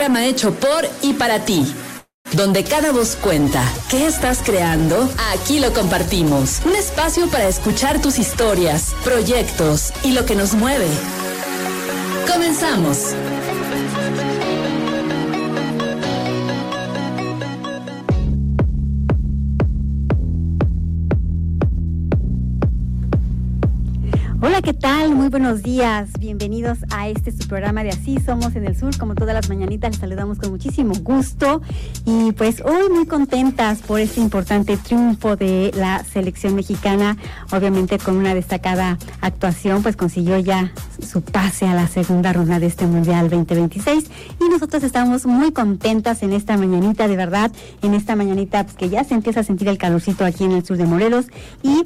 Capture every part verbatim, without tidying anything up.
programa hecho por y para ti, donde cada voz cuenta. ¿Qué estás creando? Aquí lo compartimos. Un espacio para escuchar tus historias, proyectos y lo que nos mueve. Comenzamos. Hola, ¿qué tal? Muy buenos días. Bienvenidos a este su programa de Así Somos en el Sur. Como todas las mañanitas, les saludamos con muchísimo gusto. Y pues hoy muy contentas por este importante triunfo de la selección mexicana. Obviamente con una destacada actuación, pues consiguió ya su pase a la segunda ronda de este Mundial veinte veintiséis. Y nosotros estamos muy contentas en esta mañanita, de verdad. En esta mañanita pues, que ya se empieza a sentir el calorcito aquí en el sur de Morelos. Y,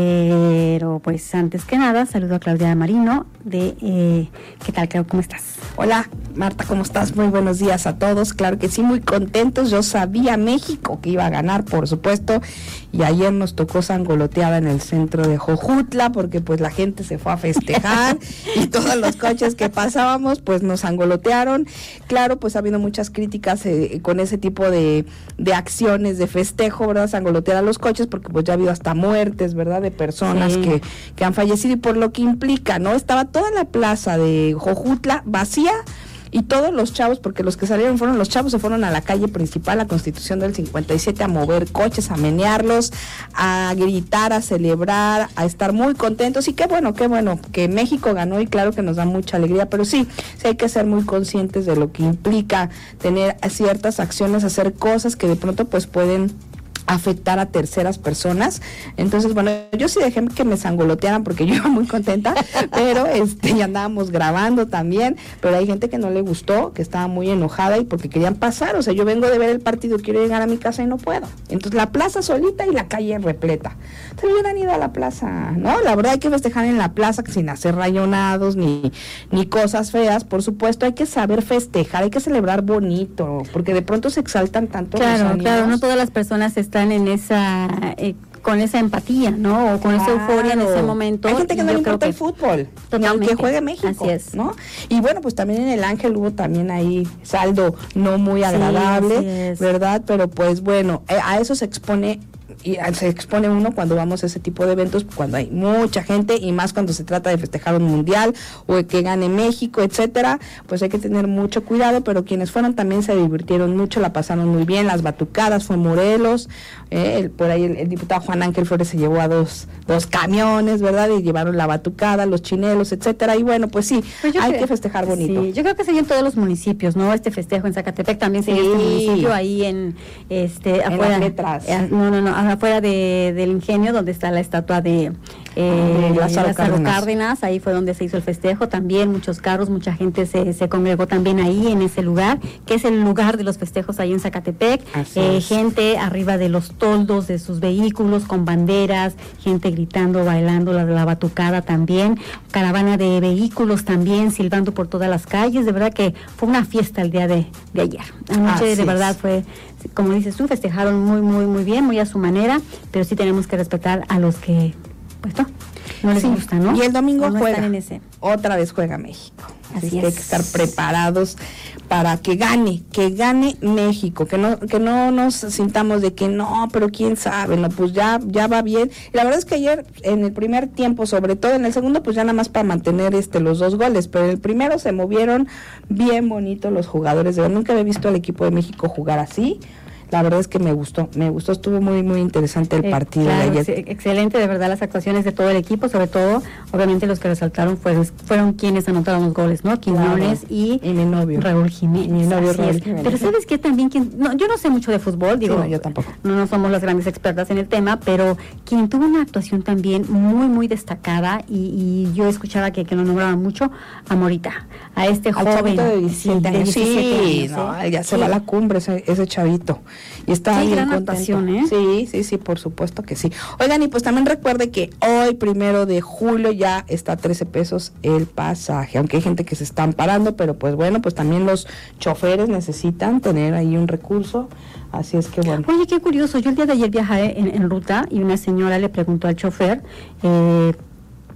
pero pues antes que nada, saludo a Claudia Marino de eh, ¿qué tal, Clau? ¿Cómo estás? Hola, Marta, ¿cómo estás? Muy buenos días a todos. Claro que sí, muy contentos. Yo sabía México que iba a ganar, por supuesto, y ayer nos tocó sangoloteada en el centro de Jojutla, porque pues la gente se fue a festejar y todos los coches que pasábamos pues nos sangolotearon. Claro, pues ha habido muchas críticas eh, con ese tipo de, de acciones de festejo, ¿verdad? Sangolotear a los coches, porque pues ya ha habido hasta muertes, ¿verdad? De personas sí. que, que han fallecido, y por lo que implica, ¿no? Estaba toda la plaza de Jojutla vacía, y todos los chavos, porque los que salieron fueron los chavos, se fueron a la calle principal, la Constitución del cincuenta y siete, a mover coches, a menearlos, a gritar, a celebrar, a estar muy contentos. Y qué bueno, qué bueno que México ganó, y claro que nos da mucha alegría, pero sí, sí hay que ser muy conscientes de lo que implica tener ciertas acciones, hacer cosas que de pronto pues pueden afectar a terceras personas. Entonces, bueno, yo sí dejé que me sangolotearan porque yo iba muy contenta, pero este ya andábamos grabando también, pero hay gente que no le gustó, que estaba muy enojada y porque querían pasar. O sea, yo vengo de ver el partido, quiero llegar a mi casa y no puedo. Entonces, la plaza solita y la calle repleta. Entonces, hubieran ido a la plaza, ¿no? La verdad hay que festejar en la plaza sin hacer rayonados ni, ni cosas feas. Por supuesto, hay que saber festejar, hay que celebrar bonito, porque de pronto se exaltan tanto claro, los ánimos. Claro, no todas las personas están en esa eh, con esa empatía, ¿no? O con claro. esa euforia en ese momento. Hay gente que no le importa el fútbol, ni aunque juegue México, así es, ¿no? Y bueno, pues también en el Ángel hubo también ahí saldo no muy agradable, sí, ¿verdad? Pero pues bueno, eh, a eso se expone y se expone uno cuando vamos a ese tipo de eventos, cuando hay mucha gente, y más cuando se trata de festejar un mundial o de que gane México, etcétera, pues hay que tener mucho cuidado. Pero quienes fueron también se divirtieron mucho, la pasaron muy bien, las batucadas, fue Morelos, eh, el, por ahí el, el diputado Juan Ángel Flores se llevó a dos, dos camiones, ¿verdad? Y llevaron la batucada, los chinelos, etcétera, y bueno, pues sí, pues hay creo, que festejar bonito. Sí, yo creo que sería en todos los municipios, ¿no? Este festejo en Zacatepec también sería sí. este municipio, ahí en, este, en afuera. Las letras. Eh, no, no, no, afuera de, del Ingenio, donde está la estatua de eh, Lázaro, Lázaro Cárdenas. Cárdenas, ahí fue donde se hizo el festejo, también muchos carros, mucha gente se, se congregó también ahí en ese lugar, que es el lugar de los festejos ahí en Zacatepec, eh, gente arriba de los toldos de sus vehículos con banderas, gente gritando, bailando la, la batucada también, caravana de vehículos también silbando por todas las calles. De verdad que fue una fiesta el día de, de ayer, anoche. Así de verdad es. Fue, como dices tú, festejaron muy, muy, muy bien, muy a su manera, pero sí tenemos que respetar a los que, pues no, no les sí. gusta, ¿no? Y el domingo no juega, en ese. otra vez juega México. Así, Así es. Que hay que estar preparados para que gane, que gane México, que no que no nos sintamos de que no, pero quién sabe, no, pues ya ya va bien. Y la verdad es que ayer en el primer tiempo, sobre todo en el segundo, pues ya nada más para mantener este los dos goles, pero en el primero se movieron bien bonito los jugadores. De verdad, nunca había visto al equipo de México jugar así. La verdad es que me gustó, me gustó, estuvo muy, muy interesante el partido eh, claro, de ayer. Sí, excelente, de verdad, las actuaciones de todo el equipo, sobre todo, obviamente los que resaltaron fueron, fueron quienes anotaron los goles, ¿no? Quiñones claro. y, y mi novio. Raúl Jiménez. Mi novio Raúl Jiménez. Pero ¿sabes qué? También, quien, no, yo no sé mucho de fútbol, digo, sí, no, yo tampoco. No, no somos las grandes expertas en el tema, pero quien tuvo una actuación también muy, muy destacada, y, y yo escuchaba que, que lo nombraban mucho, a Morita, a este Al joven. de diecisiete años. Sí, sí años, no, ¿eh? ya se sí. va a la cumbre ese, ese chavito. Y está sí, gran actuación, ¿eh? Sí, sí, sí, por supuesto que sí. Oigan, y pues también recuerde que hoy, primero de julio, ya está a trece pesos el pasaje, aunque hay gente que se está amparando, pero pues bueno, pues también los choferes necesitan tener ahí un recurso, así es que bueno. Oye, qué curioso, yo el día de ayer viajé en, en ruta y una señora le preguntó al chofer, eh,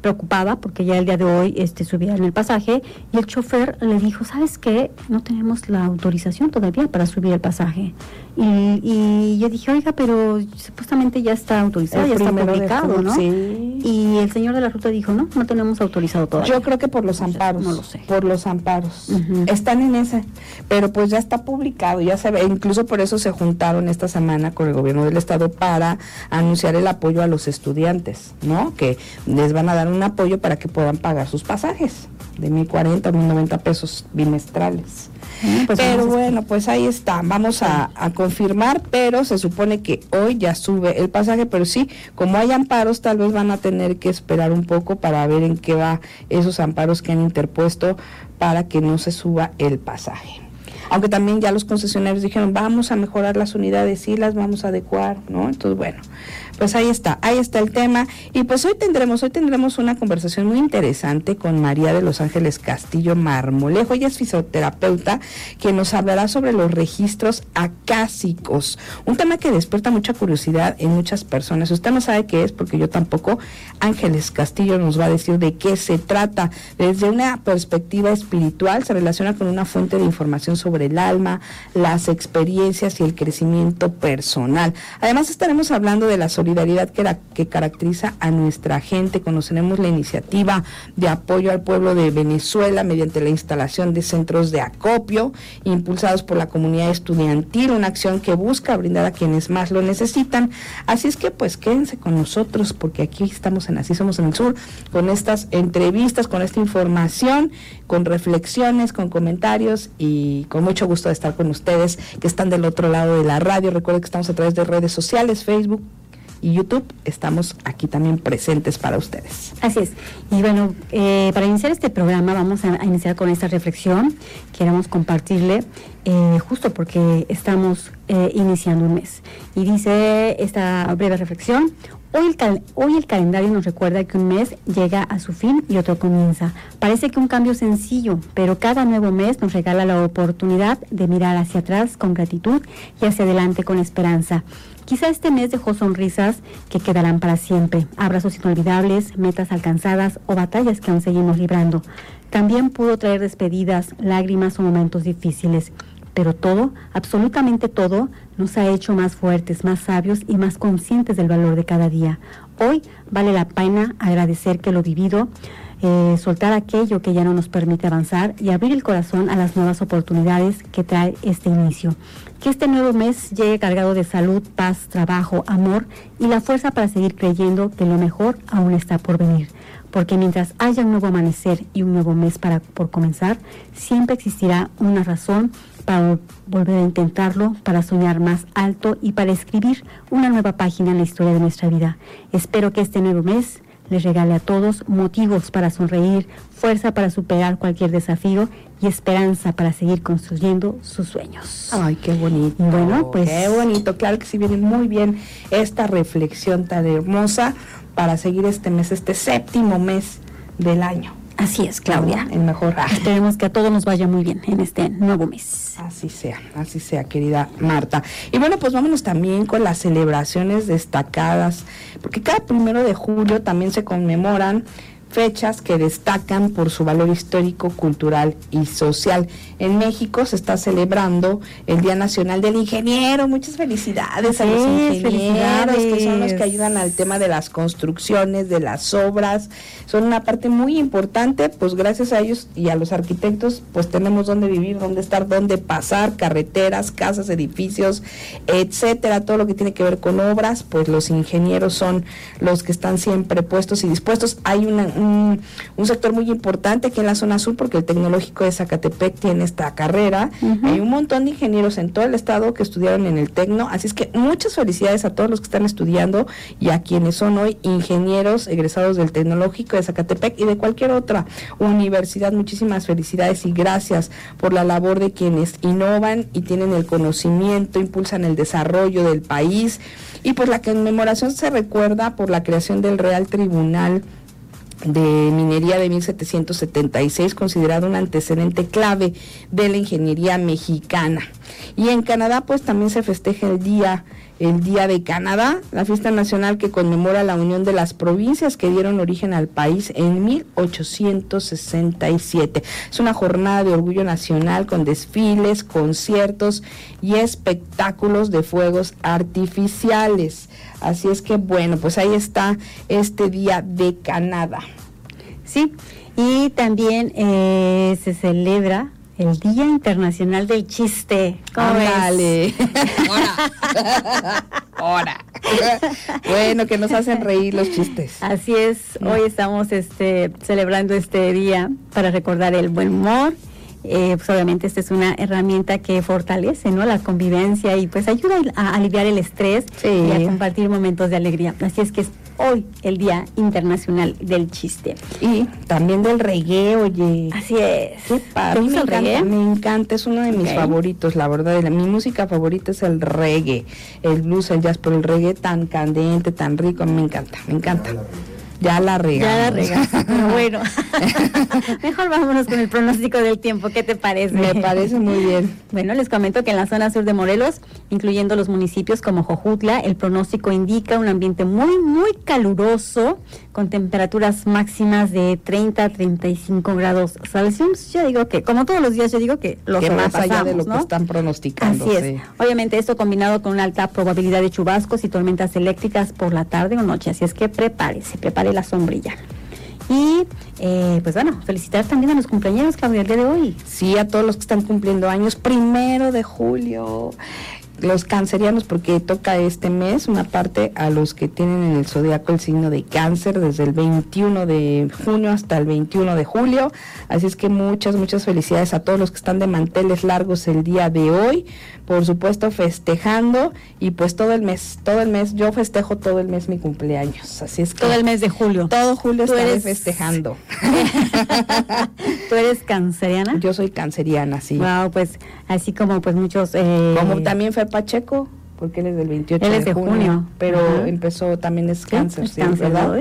preocupada porque ya el día de hoy este, subía en el pasaje y el chofer le dijo, ¿sabes qué? No tenemos la autorización todavía para subir el pasaje. Y, y yo dije, oiga, pero supuestamente ya está autorizado, ya está publicado, ¿no? Sí. Y el señor de la ruta dijo, no, no tenemos autorizado todavía. Yo creo que por los amparos. No lo sé. Por los amparos. Uh-huh. Están en ese, pero pues ya está publicado, ya se ve, incluso por eso se juntaron esta semana con el gobierno del estado para anunciar el apoyo a los estudiantes, ¿no? Que les van a dar un apoyo para que puedan pagar sus pasajes de mil cuarenta, mil noventa pesos bimestrales. Pues pero bueno, pues ahí está, vamos a, a confirmar, pero se supone que hoy ya sube el pasaje, pero sí, como hay amparos, tal vez van a tener que esperar un poco para ver en qué va esos amparos que han interpuesto para que no se suba el pasaje. Aunque también ya los concesionarios dijeron, vamos a mejorar las unidades, sí las vamos a adecuar, ¿no? Entonces, bueno, pues ahí está, ahí está el tema. Y pues hoy tendremos, hoy tendremos una conversación muy interesante con María de Los Ángeles Castillo Marmolejo. Ella es fisioterapeuta, que nos hablará sobre los registros acásicos, un tema que despierta mucha curiosidad en muchas personas. Usted no sabe qué es, porque yo tampoco. Ángeles Castillo nos va a decir de qué se trata. Desde una perspectiva espiritual, se relaciona con una fuente de información sobre el alma, las experiencias y el crecimiento personal. Además, estaremos hablando de la solidaridad que, la, que caracteriza a nuestra gente. Conoceremos la iniciativa de apoyo al pueblo de Venezuela mediante la instalación de centros de acopio impulsados por la comunidad estudiantil, una acción que busca brindar a quienes más lo necesitan. Así es que pues quédense con nosotros, porque aquí estamos en Así Somos en el Sur, con estas entrevistas, con esta información, con reflexiones, con comentarios y con mucho gusto de estar con ustedes que están del otro lado de la radio. Recuerden que estamos a través de redes sociales, Facebook y YouTube, estamos aquí también presentes para ustedes. Así es. Y bueno, eh, para iniciar este programa vamos a, a iniciar con esta reflexión. Queremos compartirle, eh, justo porque estamos eh, iniciando un mes. Y dice esta breve reflexión: Hoy el, cal- hoy el calendario nos recuerda que un mes llega a su fin y otro comienza. Parece que un cambio sencillo, pero cada nuevo mes nos regala la oportunidad de mirar hacia atrás con gratitud y hacia adelante con esperanza. Quizá este mes dejó sonrisas que quedarán para siempre, abrazos inolvidables, metas alcanzadas o batallas que aún seguimos librando. También pudo traer despedidas, lágrimas o momentos difíciles. Pero todo, absolutamente todo, nos ha hecho más fuertes, más sabios y más conscientes del valor de cada día. Hoy vale la pena agradecer que lo vivido, eh, soltar aquello que ya no nos permite avanzar y abrir el corazón a las nuevas oportunidades que trae este inicio. Que este nuevo mes llegue cargado de salud, paz, trabajo, amor y la fuerza para seguir creyendo que lo mejor aún está por venir. Porque mientras haya un nuevo amanecer y un nuevo mes para por comenzar, siempre existirá una razón para volver a intentarlo, para soñar más alto y para escribir una nueva página en la historia de nuestra vida. Espero que este nuevo mes les regale a todos motivos para sonreír, fuerza para superar cualquier desafío y esperanza para seguir construyendo sus sueños. Ay, qué bonito. Y bueno, pues qué bonito. Claro que sí viene muy bien esta reflexión tan hermosa para seguir este mes, este séptimo mes del año. Así es, Claudia. El mejor. Esperemos que a todos nos vaya muy bien en este nuevo mes. Así sea, así sea, querida Marta. Y bueno, pues vámonos también con las celebraciones destacadas, porque cada primero de julio también se conmemoran fechas que destacan por su valor histórico, cultural y social. En México se está celebrando el Día Nacional del Ingeniero. Muchas felicidades a los ingenieros, que son los que ayudan al tema de las construcciones, de las obras. Son una parte muy importante, pues gracias a ellos y a los arquitectos, pues tenemos dónde vivir, dónde estar, dónde pasar, carreteras, casas, edificios, etcétera. Todo lo que tiene que ver con obras, pues los ingenieros son los que están siempre puestos y dispuestos. Hay una Un, un sector muy importante aquí en la zona sur, porque el Tecnológico de Zacatepec tiene esta carrera. Uh-huh. Hay un montón de ingenieros en todo el estado que estudiaron en el Tecno, así es que muchas felicidades a todos los que están estudiando y a quienes son hoy ingenieros egresados del Tecnológico de Zacatepec y de cualquier otra universidad. Muchísimas felicidades y gracias por la labor de quienes innovan y tienen el conocimiento, impulsan el desarrollo del país. Y pues la conmemoración se recuerda por la creación del Real Tribunal de Minería de mil setecientos setenta y seis, considerado un antecedente clave de la ingeniería mexicana. Y en Canadá pues también se festeja el día el Día de Canadá, la fiesta nacional que conmemora la unión de las provincias que dieron origen al país en mil ochocientos sesenta y siete. Es una jornada de orgullo nacional con desfiles, conciertos y espectáculos de fuegos artificiales. Así es que bueno, pues ahí está este Día de Canadá. Sí, y también eh, se celebra el Día Internacional del Chiste. ¡Ándale! ¡Hora! ¡Hora! Bueno, que nos hacen reír los chistes. Así es, hoy estamos este, celebrando este día para recordar el buen humor. Eh, pues obviamente esta es una herramienta que fortalece, ¿no?, la convivencia y pues ayuda a aliviar el estrés, sí, y a compartir momentos de alegría. Así es que es hoy el Día Internacional del Chiste. Y también del reggae, oye. Así es. Sí, ¿Te gusta el reggae? Me encanta, es uno de mis okay. favoritos, la verdad. La, mi música favorita es el reggae, el blues, el jazz, pero el reggae tan candente, tan rico, a mí me encanta, me encanta. Ya la regamos. Ya la regaste, pero bueno. Mejor vámonos con el pronóstico del tiempo, ¿qué te parece? Me parece muy bien. Bueno, les comento que en la zona sur de Morelos, incluyendo los municipios como Jojutla, el pronóstico indica un ambiente muy, muy caluroso, con temperaturas máximas de treinta a treinta y cinco grados Celsius. Yo digo que, como todos los días, yo digo que lo que más allá de lo ¿no? que están pronosticando. Así es. Sí. Obviamente esto combinado con una alta probabilidad de chubascos y tormentas eléctricas por la tarde o noche, así es que prepárese, prepare la sombrilla. Y eh, pues bueno, felicitar también a los cumpleaños, Claudia, el día de hoy. Sí, a todos los que están cumpliendo años, primero de julio, los cancerianos, porque toca este mes una parte a los que tienen en el zodiaco el signo de Cáncer desde el veintiuno de junio hasta el veintiuno de julio, así es que muchas, muchas felicidades a todos los que están de manteles largos el día de hoy, por supuesto festejando, y pues todo el mes, todo el mes, yo festejo todo el mes mi cumpleaños, así es que todo el mes de julio. Todo julio estaré eres... festejando. ¿Tú eres canceriana? Yo soy canceriana, sí. Wow, pues así como pues muchos... Eh... Como también Fer Pacheco, porque él es del veintiocho él es de, de junio, junio, pero ajá. empezó, también es cáncer, sí, sí, cáncer, ¿verdad?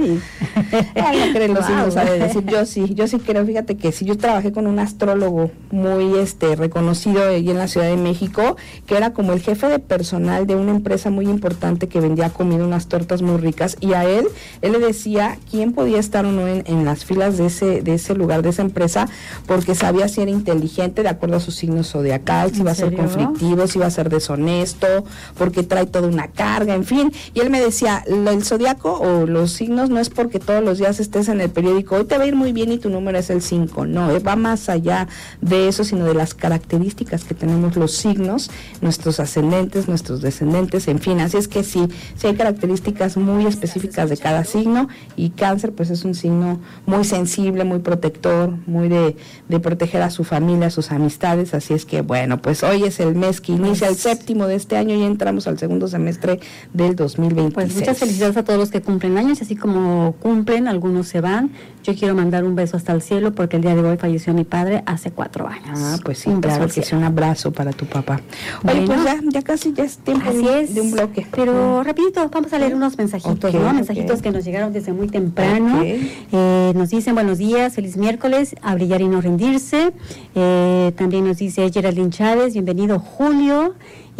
Ay, no creen los wow. signos, sabe decir, yo sí, yo sí creo, fíjate que sí, yo trabajé con un astrólogo muy este reconocido allí en la Ciudad de México, que era como el jefe de personal de una empresa muy importante que vendía comida, unas tortas muy ricas, y a él, él le decía quién podía estar o no en, en las filas de ese, de ese lugar, de esa empresa, porque sabía si era inteligente de acuerdo a su signo zodiacal, si iba a ser conflictivo, si iba a ser deshonesto, porque trae toda una carga, en fin, y él me decía, el zodiaco o los signos no es porque todos los días estés en el periódico, hoy te va a ir muy bien y tu número es el cinco, no, va más allá de eso, sino de las características que tenemos los signos, nuestros ascendentes, nuestros descendentes, en fin, así es que sí, sí hay características muy específicas de cada signo, y Cáncer pues es un signo muy sensible, muy protector, muy de, de proteger a su familia, a sus amistades, así es que bueno, pues hoy es el mes que inicia el séptimo de este año y entramos al segundo semestre del dos mil veintiséis. Pues muchas felicidades a todos los que cumplen años, así como cumplen, algunos se van. Yo quiero mandar un beso hasta el cielo porque el día de hoy falleció mi padre hace cuatro años. Ah, pues sí, un claro que sí, un abrazo para tu papá. Oye, bueno, pues ya, ya casi ya es tiempo así de, es, de un bloque. Pero uh-huh. rapidito, vamos a leer unos mensajitos, okay, ¿no? Okay. Mensajitos que nos llegaron desde muy temprano. Okay. Eh, nos dicen buenos días, feliz miércoles, a brillar y no rendirse. Eh, también nos dice Geraldine Chávez, bienvenido Julio.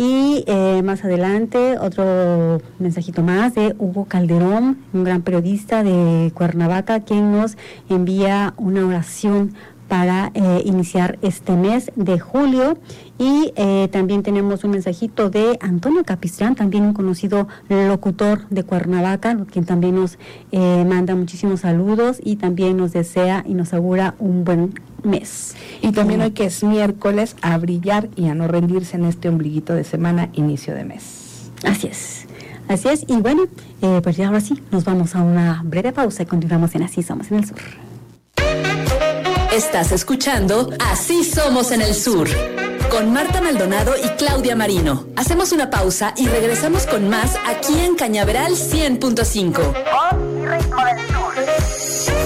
Y eh, más adelante otro mensajito más de Hugo Calderón, un gran periodista de Cuernavaca, quien nos envía una oración para eh, iniciar este mes de julio. Y eh, también tenemos un mensajito de Antonio Capistrán, también un conocido locutor de Cuernavaca, quien también nos eh, manda muchísimos saludos y también nos desea y nos augura un buen mes. Y también hoy que es miércoles, a brillar y a no rendirse en este ombliguito de semana, inicio de mes. Así es, así es. Y bueno, eh, pues ya ahora sí, nos vamos a una breve pausa y continuamos en Así Somos en el Sur. Estás escuchando Así Somos en el Sur, con Marta Maldonado y Claudia Marino. Hacemos una pausa y regresamos con más aquí en Cañaveral cien punto cinco. Voz y ritmo del sur.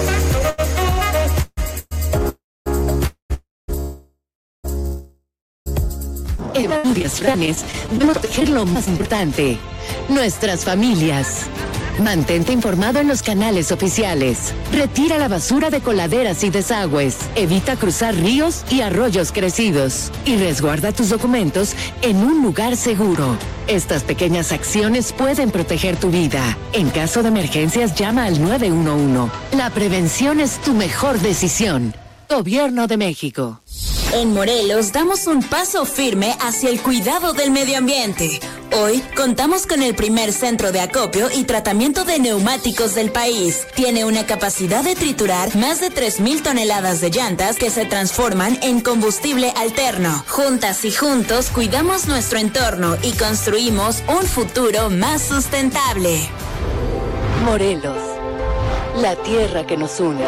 En Familias Franes debemos proteger lo más importante, nuestras familias. Mantente informado en los canales oficiales. Retira la basura de coladeras y desagües. Evita cruzar ríos y arroyos crecidos. Y resguarda tus documentos en un lugar seguro. Estas pequeñas acciones pueden proteger tu vida. En caso de emergencias, llama al nueve uno uno. La prevención es tu mejor decisión. Gobierno de México. En Morelos damos un paso firme hacia el cuidado del medio ambiente. Hoy contamos con el primer centro de acopio y tratamiento de neumáticos del país. Tiene una capacidad de triturar más de tres mil toneladas de llantas que se transforman en combustible alterno. Juntas y juntos cuidamos nuestro entorno y construimos un futuro más sustentable. Morelos, la tierra que nos une.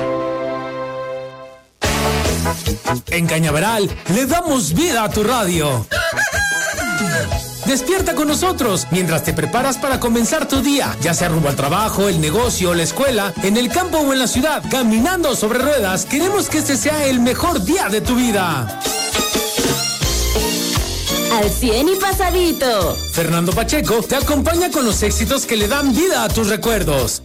En Cañaveral le damos vida a tu radio. Despierta con nosotros mientras te preparas para comenzar tu día, ya sea rumbo al trabajo, el negocio, la escuela, en el campo o en la ciudad, caminando sobre ruedas. Queremos que este sea el mejor día de tu vida. Al cien y pasadito. Fernando Pacheco te acompaña con los éxitos que le dan vida a tus recuerdos.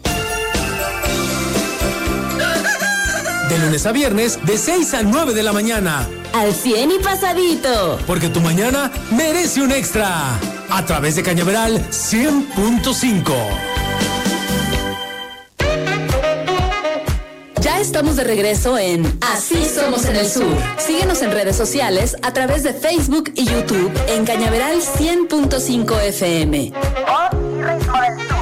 De lunes a viernes, de seis a nueve de la mañana. Al cien y pasadito. Porque tu mañana merece un extra. A través de Cañaveral cien punto cinco. Ya estamos de regreso en Así Somos en el Sur. Síguenos en redes sociales a través de Facebook y YouTube en Cañaveral cien punto cinco F M. Voz y ritmo del sur.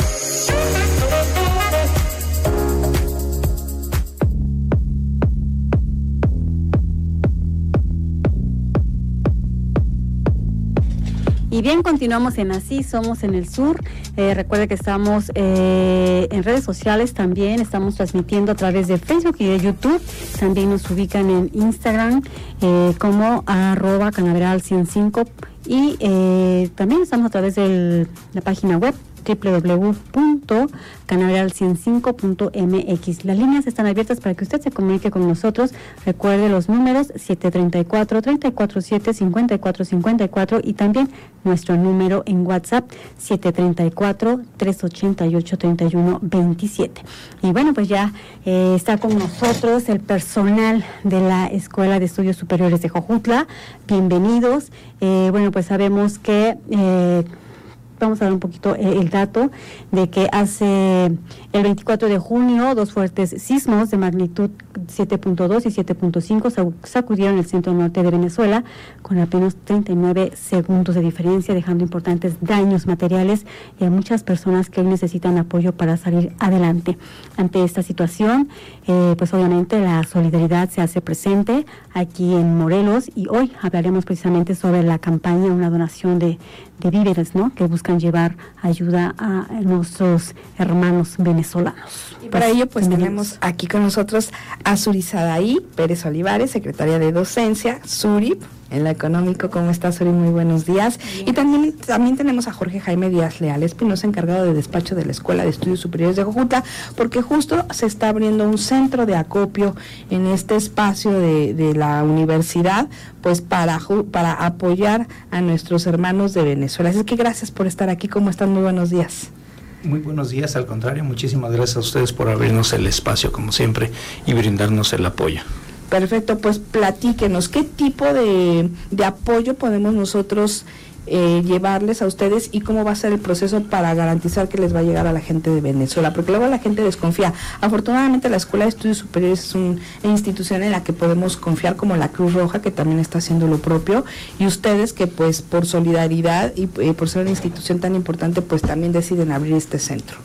Y bien, continuamos en Así Somos en el Sur. Eh, recuerde que estamos eh, en redes sociales también, estamos transmitiendo a través de Facebook y de YouTube. También nos ubican en Instagram eh, como arroba Cañaveral ciento cinco y eh, también estamos a través de la página web doble u doble u doble u punto cañaveral ciento cinco punto m x. Las líneas están abiertas para que usted se comunique con nosotros. Recuerde los números siete tres cuatro, tres cuatro siete, cinco cuatro cinco cuatro y también nuestro número en WhatsApp siete tres cuatro, tres ocho ocho, tres uno dos siete. Y bueno, pues ya eh, está con nosotros el personal de la Escuela de Estudios Superiores de Jojutla. Bienvenidos. Eh, bueno, pues sabemos que... Eh, Vamos a dar un poquito eh, el dato de que hace el veinticuatro de junio dos fuertes sismos de magnitud siete punto dos y siete punto cinco sacudieron el centro norte de Venezuela con apenas treinta y nueve segundos de diferencia, dejando importantes daños materiales y a muchas personas que hoy necesitan apoyo para salir adelante. Ante esta situación, eh, pues obviamente la solidaridad se hace presente aquí en Morelos y hoy hablaremos precisamente sobre la campaña, una donación de, de víveres, ¿no?, que buscan llevar ayuda a nuestros hermanos venezolanos. Y para ello pues tenemos aquí con nosotros a Suri Sadaí Pérez Olivares, secretaria de Docencia, Suri, en la Económico. ¿Cómo estás, Suri? Muy buenos días. Bien. Y también, también tenemos a Jorge Jaime Díaz Leal Espinosa, encargado de despacho de la Escuela de Estudios Superiores de Jojutla, porque justo se está abriendo un centro de acopio en este espacio de, de la universidad, pues para, para apoyar a nuestros hermanos de Venezuela. Así que gracias por estar aquí. ¿Cómo están? Muy buenos días. Muy buenos días, al contrario, muchísimas gracias a ustedes por abrirnos el espacio, como siempre, y brindarnos el apoyo. Perfecto, pues platíquenos, ¿qué tipo de, de apoyo podemos nosotros eh, llevarles a ustedes y cómo va a ser el proceso para garantizar que les va a llegar a la gente de Venezuela? Porque luego la gente desconfía. Afortunadamente la Escuela de Estudios Superiores es una institución en la que podemos confiar, como la Cruz Roja, que también está haciendo lo propio, y ustedes que pues por solidaridad y eh, por ser una institución tan importante, pues también deciden abrir este centro.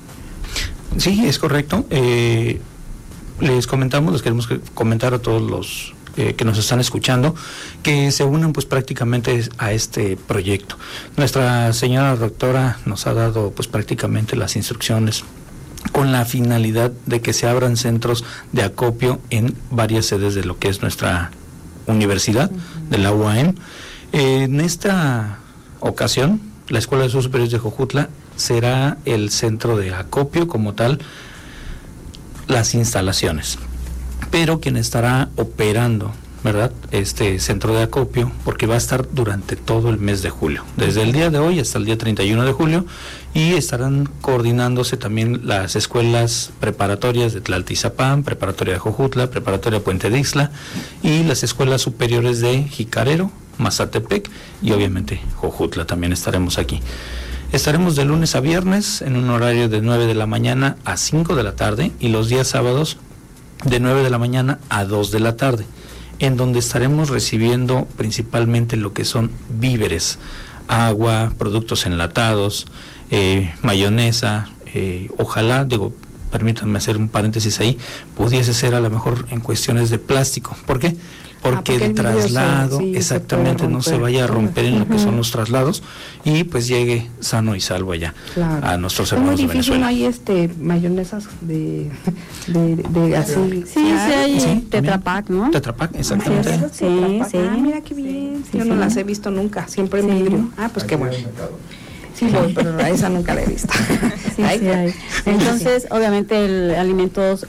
Sí, es correcto. Eh, les comentamos, les queremos comentar a todos los eh, que nos están escuchando que se unan pues prácticamente a este proyecto. Nuestra señora doctora nos ha dado pues prácticamente las instrucciones con la finalidad de que se abran centros de acopio en varias sedes de lo que es nuestra universidad, uh-huh, de la U A M. Eh, en esta ocasión, la Escuela de Estudios Superiores de Jojutla será el centro de acopio como tal, las instalaciones, pero quien estará operando ¿verdad?, este centro de acopio, porque va a estar durante todo el mes de julio, desde el día de hoy hasta el día treinta y uno de julio, y estarán coordinándose también las escuelas preparatorias de Tlaltizapán, preparatoria de Jojutla, preparatoria Puente de Ixtla, y las escuelas superiores de Jicarero, Mazatepec y obviamente Jojutla. También estaremos aquí. Estaremos de lunes a viernes en un horario de nueve de la mañana a cinco de la tarde, y los días sábados de nueve de la mañana a dos de la tarde, en donde estaremos recibiendo principalmente lo que son víveres, agua, productos enlatados, eh, mayonesa, eh, ojalá, digo, permítanme hacer un paréntesis ahí, pudiese ser a lo mejor en cuestiones de plástico. ¿Por qué? Porque, ah, porque el, el traslado, se, sí, exactamente, se no se vaya a romper en uh-huh. lo que son los traslados, y pues llegue sano y salvo allá, claro, a nuestros hermanos de Venezuela. ¿No hay este mayonesas de, de, de así? Sí, sí, sí hay sí, Tetra Pak, ¿no? Tetra Pak, exactamente. Sí, sí, sí. Ah, mira qué bien. Sí, Yo sí, no sí. las he visto nunca, siempre en vidrio. Ah, pues qué bueno. Sí, voy, pero a esa nunca la he visto. Sí, sí hay. Entonces, obviamente, el, alimentos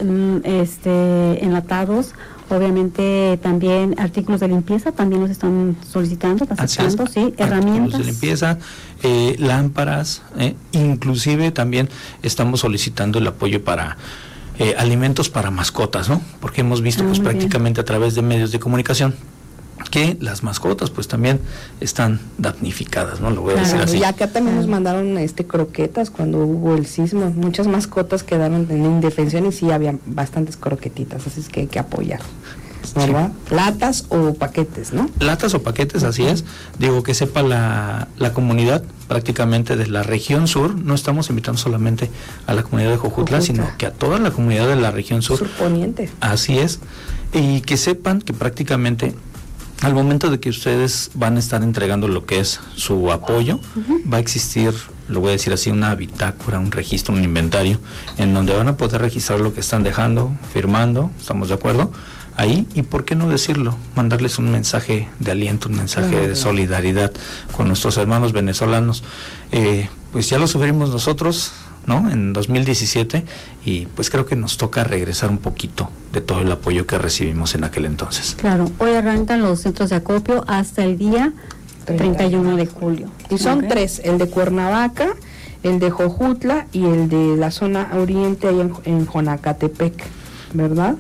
este, enlatados, obviamente también artículos de limpieza también nos están solicitando, aceptando, sí, herramientas. Artículos de limpieza, eh, lámparas, eh, inclusive también estamos solicitando el apoyo para eh, alimentos para mascotas, ¿no? Porque hemos visto ah, pues prácticamente bien. a través de medios de comunicación que las mascotas pues también están damnificadas, ¿no? Lo voy a decir así. Y acá también nos mandaron este croquetas cuando hubo el sismo, muchas mascotas quedaron en indefensión y sí había bastantes croquetitas, así es que hay que apoyar, ¿verdad? Sí. Latas o paquetes, ¿no? Latas o paquetes, así es. Digo, que sepa la, la comunidad prácticamente de la región sur, no estamos invitando solamente a la comunidad de Jojutla, Jojutla. sino que a toda la comunidad de la región sur. Surponiente. Así es. Y que sepan que prácticamente al momento de que ustedes van a estar entregando lo que es su apoyo, uh-huh. va a existir, lo voy a decir así, una bitácora, un registro, un inventario, en donde van a poder registrar lo que están dejando, firmando, ¿estamos de acuerdo? Ahí, y por qué no decirlo, mandarles un mensaje de aliento, un mensaje uh-huh. de solidaridad con nuestros hermanos venezolanos. Eh, pues ya lo sufrimos nosotros, ¿no?, en dos mil diecisiete, y pues creo que nos toca regresar un poquito de todo el apoyo que recibimos en aquel entonces. Claro, hoy arrancan los centros de acopio hasta el día treinta y uno de julio. Y son okay. tres, el de Cuernavaca, el de Jojutla y el de la zona oriente ahí en, en Jonacatepec, ¿verdad?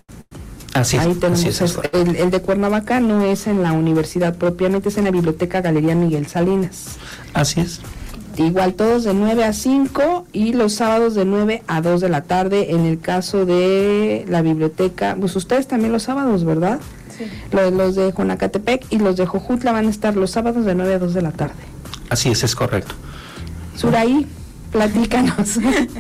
Así es. Ahí tenemos así es, es el, el de Cuernavaca no es en la universidad propiamente, es en la biblioteca Galería Miguel Salinas. Así es. Igual todos de nueve a cinco y los sábados de nueve a dos de la tarde. En el caso de la biblioteca, pues ustedes también los sábados, ¿verdad? Sí. Los, los de Jonacatepec y los de Jojutla van a estar los sábados de nueve a dos de la tarde. Así es, es correcto. Suraí, platícanos.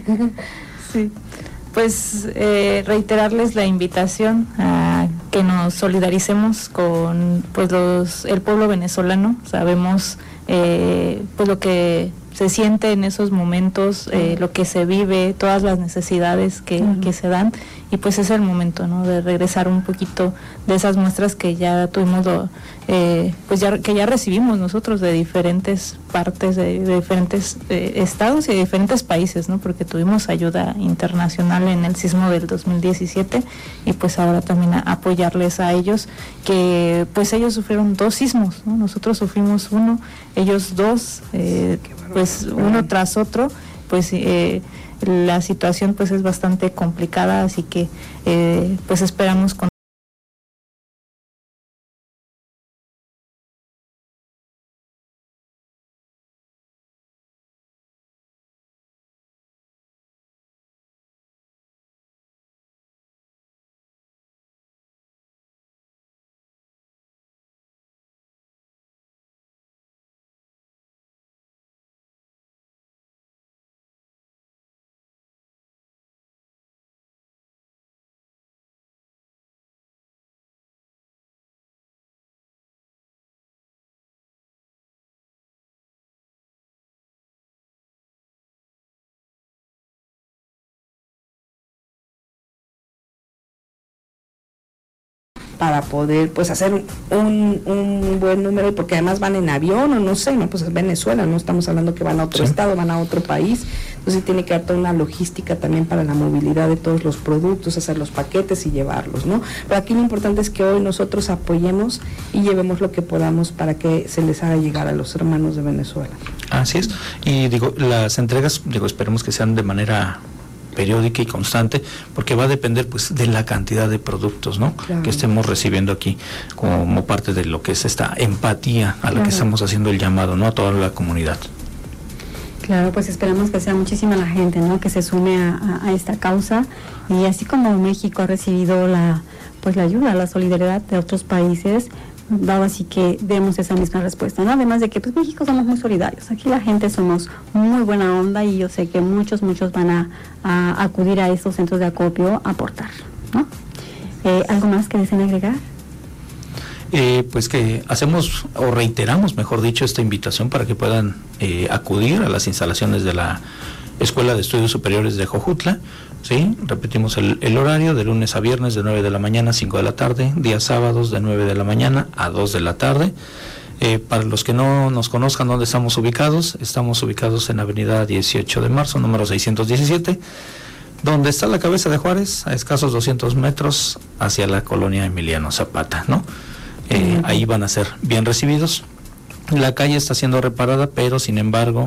Sí, pues eh, reiterarles la invitación a que nos solidaricemos con pues los el pueblo venezolano. Sabemos eh, pues lo que se siente en esos momentos, eh, lo que se vive, todas las necesidades que, uh-huh. que se dan, y pues es el momento, ¿no?, de regresar un poquito de esas muestras que ya tuvimos, eh, pues ya que ya recibimos nosotros de diferentes partes, de, de diferentes eh, estados y de diferentes países, ¿no?, porque tuvimos ayuda internacional en el sismo del dos mil diecisiete, y pues ahora también a apoyarles a ellos, que pues ellos sufrieron dos sismos, ¿no?, nosotros sufrimos uno, ellos dos, eh, pues uno tras otro, pues eh, la situación pues es bastante complicada, así que eh, pues esperamos con para poder pues hacer un, un buen número, porque además van en avión o no sé, no, pues es Venezuela, no estamos hablando que van a otro sí. estado, van a otro país, Entonces tiene que haber toda una logística también para la movilidad de todos los productos, hacer los paquetes y llevarlos, ¿no? Pero aquí lo importante es que hoy nosotros apoyemos y llevemos lo que podamos para que se les haga llegar a los hermanos de Venezuela. Así es. Y digo, las entregas, digo, esperemos que sean de manera periódica y constante, porque va a depender pues de la cantidad de productos, ¿no? Claro. Que estemos recibiendo aquí como parte de lo que es esta empatía a la claro. que estamos haciendo el llamado, ¿no? A toda la comunidad. Claro, pues esperamos que sea muchísima la gente, ¿no? Que se sume a, a, a esta causa, y así como México ha recibido la pues la ayuda, la solidaridad de otros países, dado así que demos esa misma respuesta, ¿no? Además de que pues México somos muy solidarios, aquí la gente somos muy buena onda, y yo sé que muchos, muchos van a, a acudir a estos centros de acopio a aportar, ¿no? Eh, ¿Algo más que deseen agregar? Eh, pues que hacemos o reiteramos, mejor dicho, esta invitación para que puedan eh, acudir a las instalaciones de la Escuela de Estudios Superiores de Jojutla, ¿sí? Repetimos el, el horario de lunes a viernes de nueve de la mañana a cinco de la tarde, días sábados de nueve de la mañana a dos de la tarde. Eh, para los que no nos conozcan dónde estamos ubicados, estamos ubicados en avenida dieciocho de marzo, número seiscientos diecisiete, donde está la Cabeza de Juárez, a escasos doscientos metros hacia la colonia Emiliano Zapata, ¿no? Eh, uh-huh. Ahí van a ser bien recibidos. La calle está siendo reparada, pero sin embargo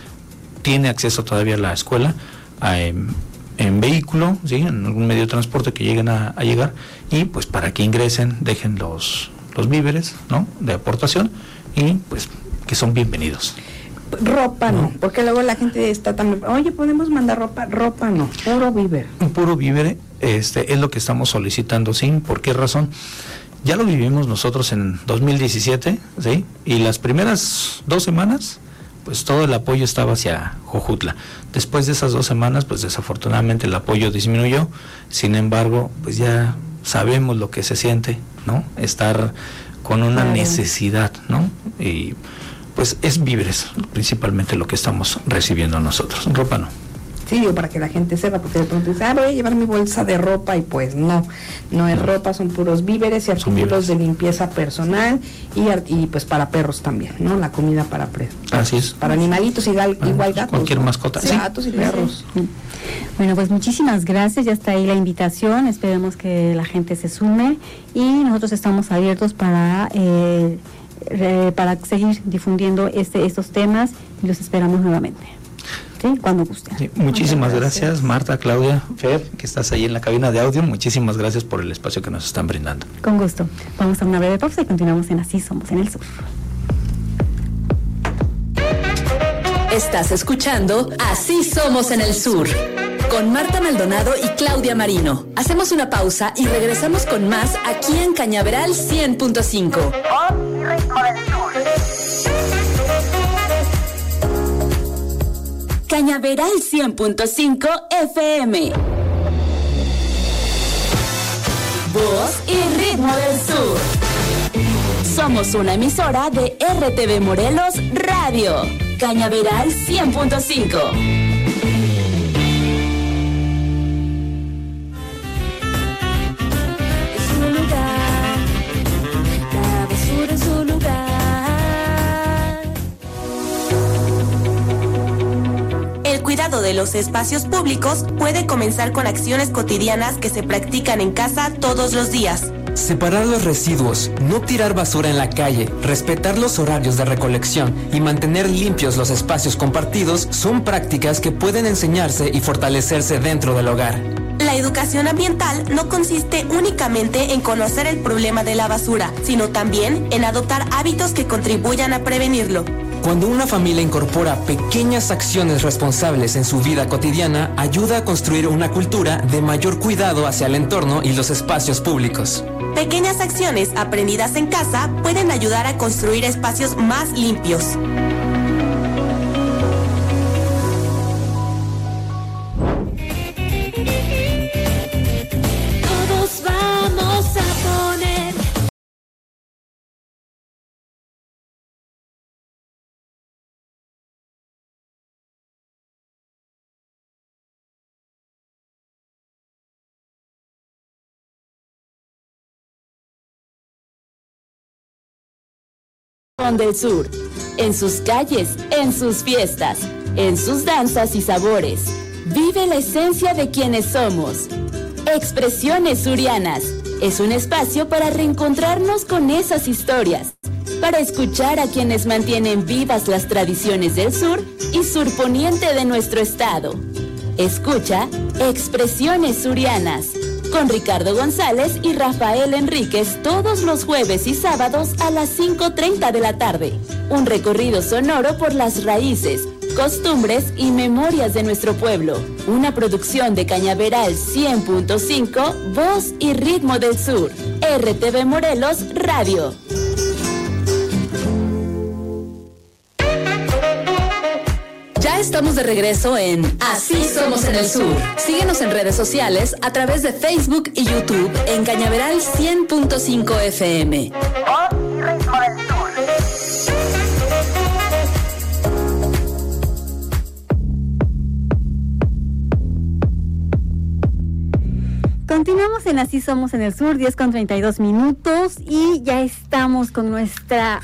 tiene acceso todavía a la escuela a, en, en vehículo, ¿sí? En algún medio de transporte que lleguen a, a llegar, y pues para que ingresen, dejen los, los víveres, ¿no? De aportación, y pues que son bienvenidos. Ropa no, porque luego la gente está también, oye, podemos mandar ropa, ropa no, puro víver. Puro víver, este, es lo que estamos solicitando, ¿sí? ¿Por qué razón? Ya lo vivimos nosotros en dos mil diecisiete, ¿sí? Y las primeras dos semanas, pues todo el apoyo estaba hacia Jojutla. Después de esas dos semanas, pues desafortunadamente el apoyo disminuyó. Sin embargo, pues ya sabemos lo que se siente, ¿no? Estar con una claro. necesidad, ¿no? Y pues es víveres, principalmente lo que estamos recibiendo nosotros. Ropa no. Sí, digo, para que la gente sepa, porque de pronto dice, ah, voy a llevar mi bolsa de ropa, y pues no, no es no. ropa, son puros víveres y artículos de limpieza personal, y, y pues para perros también, ¿no? La comida para perros. Así es. Para animalitos, igual, ah, igual gatos. Cualquier ¿no? mascota. Sí, sí. Gatos y perros. Sí. Bueno, pues muchísimas gracias, ya está ahí la invitación, esperemos que la gente se sume, y nosotros estamos abiertos para... Eh, eh, para seguir difundiendo este, estos temas, y los esperamos nuevamente. Sí, cuando guste. Sí, muchísimas gracias. gracias, Marta, Claudia, Fer, que estás ahí en la cabina de audio. Muchísimas gracias por el espacio que nos están brindando. Con gusto. Vamos a una breve pausa y continuamos en Así Somos en el Sur. Estás escuchando Así Somos en el Sur, con Marta Maldonado y Claudia Marino. Hacemos una pausa y regresamos con más aquí en Cañaveral cien punto cinco. Voz y ritmo del sur. Cañaveral cien punto cinco F M. Voz y ritmo del sur. Somos una emisora de R T V Morelos Radio. Cañaveral cien punto cinco. El cuidado de los espacios públicos puede comenzar con acciones cotidianas que se practican en casa todos los días. Separar los residuos, no tirar basura en la calle, respetar los horarios de recolección y mantener limpios los espacios compartidos son prácticas que pueden enseñarse y fortalecerse dentro del hogar. La educación ambiental no consiste únicamente en conocer el problema de la basura, sino también en adoptar hábitos que contribuyan a prevenirlo. Cuando una familia incorpora pequeñas acciones responsables en su vida cotidiana, ayuda a construir una cultura de mayor cuidado hacia el entorno y los espacios públicos. Pequeñas acciones aprendidas en casa pueden ayudar a construir espacios más limpios. Todos vamos a poner del Sur, en sus calles, en sus fiestas. en sus danzas y sabores. Vive la esencia de quienes somos. Expresiones Surianas es un espacio para reencontrarnos con esas historias, para escuchar a quienes mantienen vivas las tradiciones del sur y surponiente de nuestro estado. Escucha Expresiones Surianas con Ricardo González y Rafael Enríquez todos los jueves y sábados a las cinco treinta de la tarde. Un recorrido sonoro por las raíces, costumbres y memorias de nuestro pueblo. Una producción de Cañaveral cien punto cinco, Voz y Ritmo del Sur. R T V Morelos Radio. Ya estamos de regreso en Así Somos en el Sur. Síguenos en redes sociales a través de Facebook y YouTube en Cañaveral cien punto cinco F M. Voz y Ritmo del Sur. Continuamos en Así Somos en el Sur, diez con treinta y dos minutos, y ya estamos con nuestra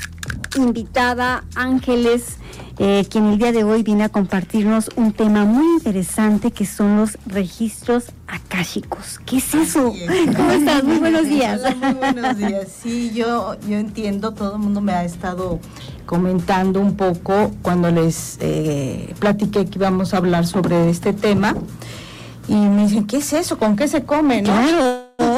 invitada Ángeles, eh, quien el día de hoy viene a compartirnos un tema muy interesante que son los registros akáshicos. ¿Qué es eso? Es. ¿Cómo estás? Muy buenos días. Hola, muy buenos días. Sí, yo, yo entiendo, todo el mundo me ha estado comentando un poco cuando les eh, platiqué que íbamos a hablar sobre este tema. Y me dicen, ¿qué es eso? ¿Con qué se come? ¿No? Claro.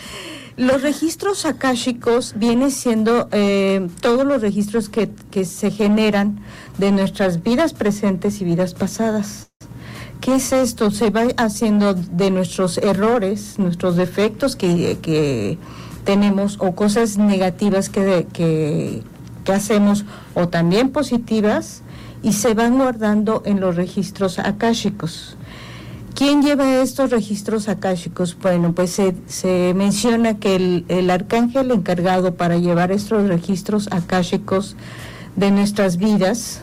Los registros akáshicos vienen siendo eh, todos los registros que, que se generan de nuestras vidas presentes y vidas pasadas. ¿Qué es esto? Se va haciendo de nuestros errores, nuestros defectos que, que tenemos, o cosas negativas que, que, que hacemos, o también positivas, y se van guardando en los registros akáshicos. ¿Quién lleva estos registros akáshicos? Bueno, pues se, se menciona que el, el arcángel encargado para llevar estos registros akáshicos de nuestras vidas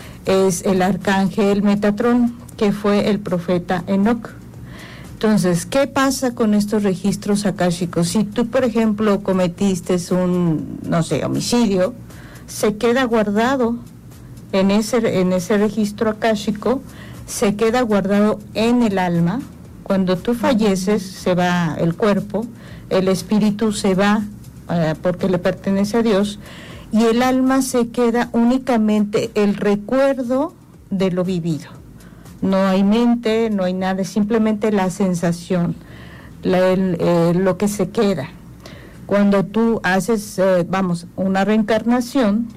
es el arcángel Metatrón, que fue el profeta Enoc. Entonces, ¿qué pasa con estos registros akáshicos? Si tú, por ejemplo, cometiste un, no sé, homicidio, se queda guardado en ese, en ese registro akáshico, se queda guardado en el alma. Cuando tú falleces, se va el cuerpo, el espíritu se va eh, porque le pertenece a Dios, y el alma se queda únicamente el recuerdo de lo vivido. No hay mente, no hay nada, simplemente la sensación, la, el, eh, lo que se queda. Cuando tú haces, eh, vamos, una reencarnación,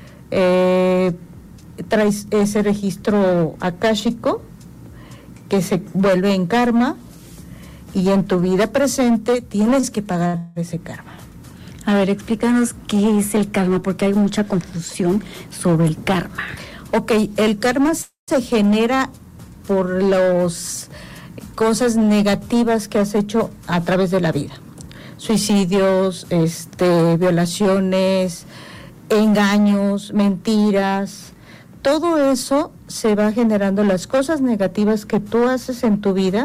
eh, traes ese registro akáshico que se vuelve en karma, y en tu vida presente tienes que pagar ese karma. A ver, explícanos qué es el karma, porque hay mucha confusión sobre el karma. Ok, el karma se genera por las cosas negativas que has hecho a través de la vida. Suicidios, este, violaciones, engaños, mentiras. Todo eso se va generando, las cosas negativas que tú haces en tu vida,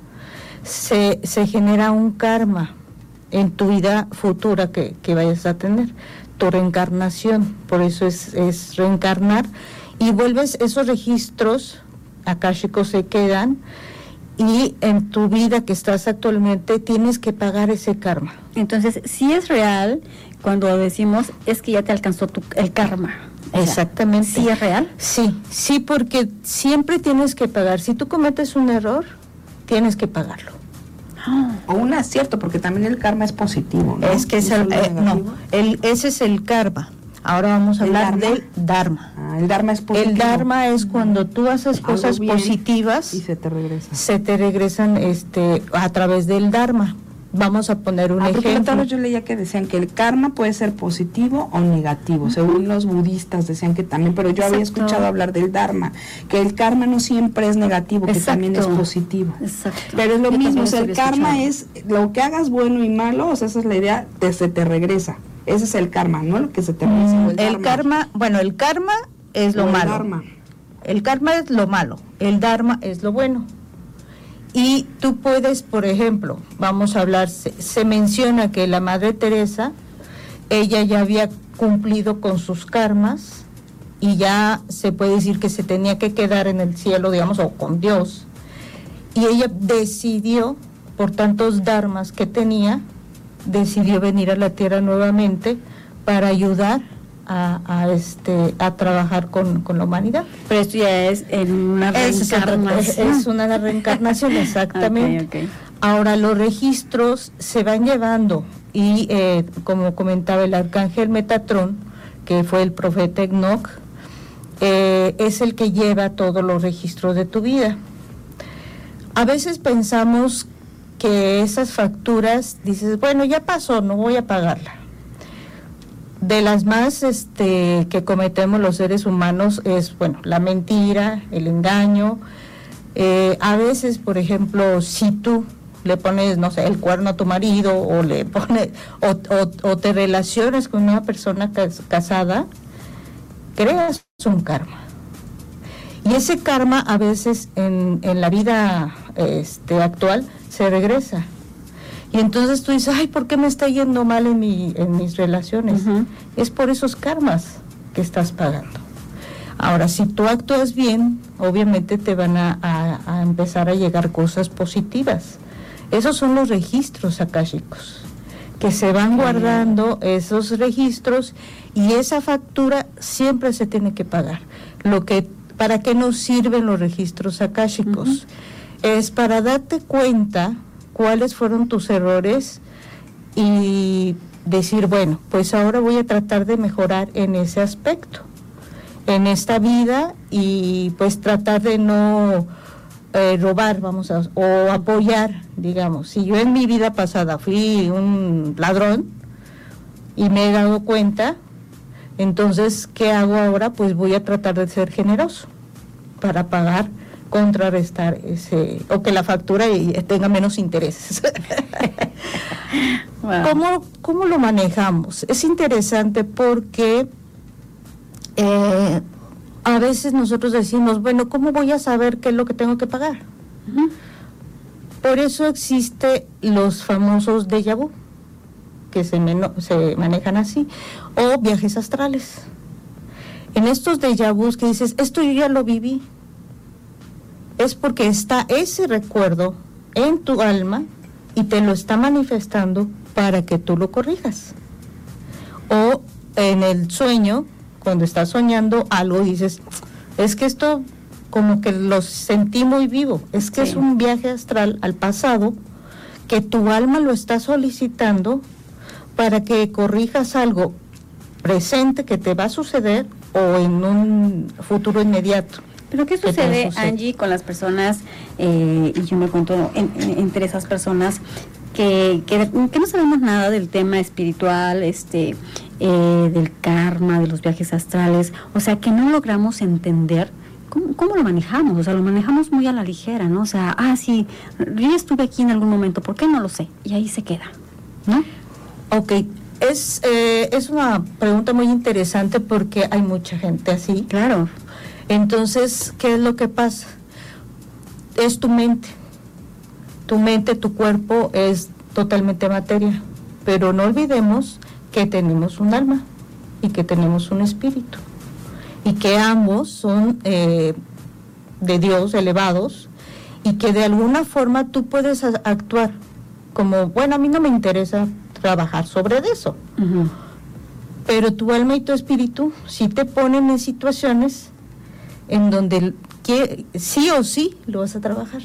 se, se genera un karma en tu vida futura que, que vayas a tener, tu reencarnación. Por eso es, es reencarnar, y vuelves, esos registros akáshicos se quedan, y en tu vida que estás actualmente tienes que pagar ese karma. Entonces, si es real, cuando decimos es que ya te alcanzó tu, el karma. Exactamente. ¿Sí es real? Sí, sí, porque siempre tienes que pagar. Si tú cometes un error, tienes que pagarlo. O un acierto, porque también el karma es positivo, ¿no? Es que es el, eh, no, el, ese es el karma. Ahora vamos a hablar ¿El del dharma. Ah, el dharma es positivo. El dharma es cuando tú haces cosas positivas y se te regresa. Se te regresan este a través del dharma. Vamos a poner un ah, ejemplo. Porque yo leía que decían que el karma puede ser positivo o negativo, uh-huh. Según los budistas decían que también, pero yo Exacto. había escuchado hablar del dharma, que el karma no siempre es negativo, Exacto. que también es positivo. Exacto. Pero es lo yo mismo, o sea, el karma es lo que hagas bueno y malo, o sea, esa es la idea, te, se te regresa. Ese es el karma, ¿no? Lo que se te regresa. Mm, el, el karma, bueno, el karma es lo o malo. El dharma. El karma es lo malo, el dharma es lo bueno. Y tú puedes, por ejemplo, vamos a hablar, se, se menciona que la Madre Teresa, ella ya había cumplido con sus karmas y ya se puede decir que se tenía que quedar en el cielo, digamos, o con Dios. Y ella decidió, por tantos dharmas que tenía, decidió venir a la tierra nuevamente para ayudar a, a este a trabajar con, con la humanidad. Pero esto ya es en una reencarnación. Es, es una reencarnación, exactamente. Okay, okay. Ahora, los registros se van llevando y, eh, como comentaba el arcángel Metatrón, que fue el profeta Enoch, eh, es el que lleva todos los registros de tu vida. A veces pensamos que esas facturas, dices, bueno, ya pasó, no voy a pagarla. De las más este, que cometemos los seres humanos es, bueno, la mentira, el engaño. Eh, a veces, por ejemplo, si tú le pones, no sé, el cuerno a tu marido o le pones o, o, o te relacionas con una persona cas- casada, creas un karma. Y ese karma a veces en, en la vida este, actual se regresa. Y entonces tú dices, ay, ¿por qué me está yendo mal en, mi, en mis relaciones? Uh-huh. Es por esos karmas que estás pagando. Ahora, si tú actúas bien, obviamente te van a, a, a empezar a llegar cosas positivas. Esos son los registros akáshicos, que se van guardando esos registros y esa factura siempre se tiene que pagar. Lo que, ¿para qué nos sirven los registros akáshicos? Uh-huh. Es para darte cuenta cuáles fueron tus errores y decir, bueno, pues ahora voy a tratar de mejorar en ese aspecto, en esta vida, y pues tratar de no eh, robar, vamos a, o apoyar, digamos. Si yo en mi vida pasada fui un ladrón y me he dado cuenta, entonces, ¿qué hago ahora? Pues voy a tratar de ser generoso para pagar, contrarrestar ese, o que la factura tenga menos intereses. Wow. ¿Cómo, ¿Cómo lo manejamos? Es interesante porque eh, a veces nosotros decimos, bueno, ¿cómo voy a saber qué es lo que tengo que pagar? Uh-huh. Por eso existe los famosos déjà vu, que se, meno, se manejan así, o viajes astrales. En estos déjà vus que dices, esto yo ya lo viví, es porque está ese recuerdo en tu alma y te lo está manifestando para que tú lo corrijas. O en el sueño, cuando estás soñando algo, dices, es que esto como que lo sentí muy vivo, es que sí. Es un viaje astral al pasado que tu alma lo está solicitando para que corrijas algo presente que te va a suceder o en un futuro inmediato. ¿Pero qué sucede, qué Angie, con las personas, eh, y yo me cuento en, en, entre esas personas que, que, que no sabemos nada del tema espiritual, este, eh, del karma, de los viajes astrales, o sea, que no logramos entender cómo, cómo lo manejamos, o sea, lo manejamos muy a la ligera, ¿no? O sea, ah, sí, yo estuve aquí en algún momento, ¿por qué no lo sé? Y ahí se queda, ¿no? Ok, es, eh, es una pregunta muy interesante porque hay mucha gente así. Claro. Entonces, ¿qué es lo que pasa? Es tu mente. Tu mente, tu cuerpo es totalmente materia. Pero no olvidemos que tenemos un alma y que tenemos un espíritu. Y que ambos son eh, de Dios, elevados, y que de alguna forma tú puedes a- actuar como, bueno, a mí no me interesa trabajar sobre eso. Uh-huh. Pero tu alma y tu espíritu sí te ponen en situaciones en donde que, sí o sí lo vas a trabajar.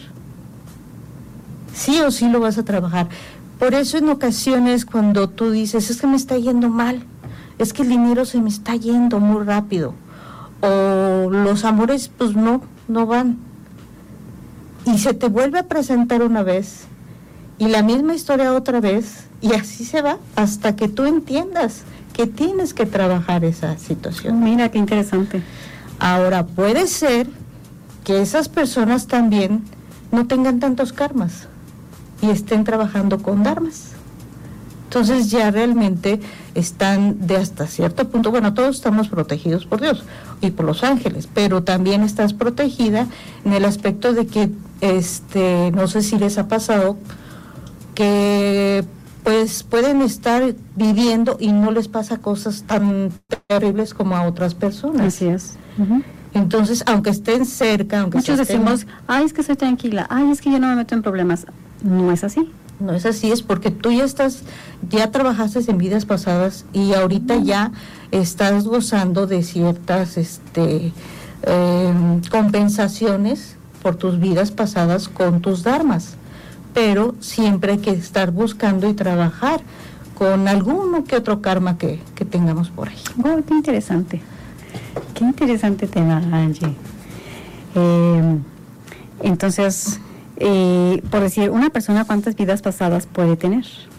Sí o sí lo vas a trabajar. Por eso en ocasiones cuando tú dices, es que me está yendo mal, es que el dinero se me está yendo muy rápido, o los amores pues no, no van, y se te vuelve a presentar una vez, y la misma historia otra vez, y así se va, hasta que tú entiendas que tienes que trabajar esa situación. Mira, qué interesante. Ahora, puede ser que esas personas también no tengan tantos karmas y estén trabajando con dharmas. Entonces ya realmente están de hasta cierto punto, bueno, todos estamos protegidos por Dios y por los ángeles, pero también estás protegida en el aspecto de que, este, no sé si les ha pasado, que pues pueden estar viviendo y no les pasa cosas tan terribles como a otras personas. Así es. Uh-huh. Entonces, aunque estén cerca, aunque muchos estén... decimos, ay, es que soy tranquila, ay, es que yo no me meto en problemas. No es así. No es así, es porque tú ya estás, ya trabajaste en vidas pasadas y ahorita uh-huh. ya estás gozando de ciertas este, eh, compensaciones por tus vidas pasadas con tus dharmas. Pero siempre hay que estar buscando y trabajar con alguno que otro karma que, que tengamos por ahí. Oh, qué interesante. Qué interesante tema, Angie. Eh, entonces, eh, por decir, ¿una persona cuántas vidas pasadas puede tener?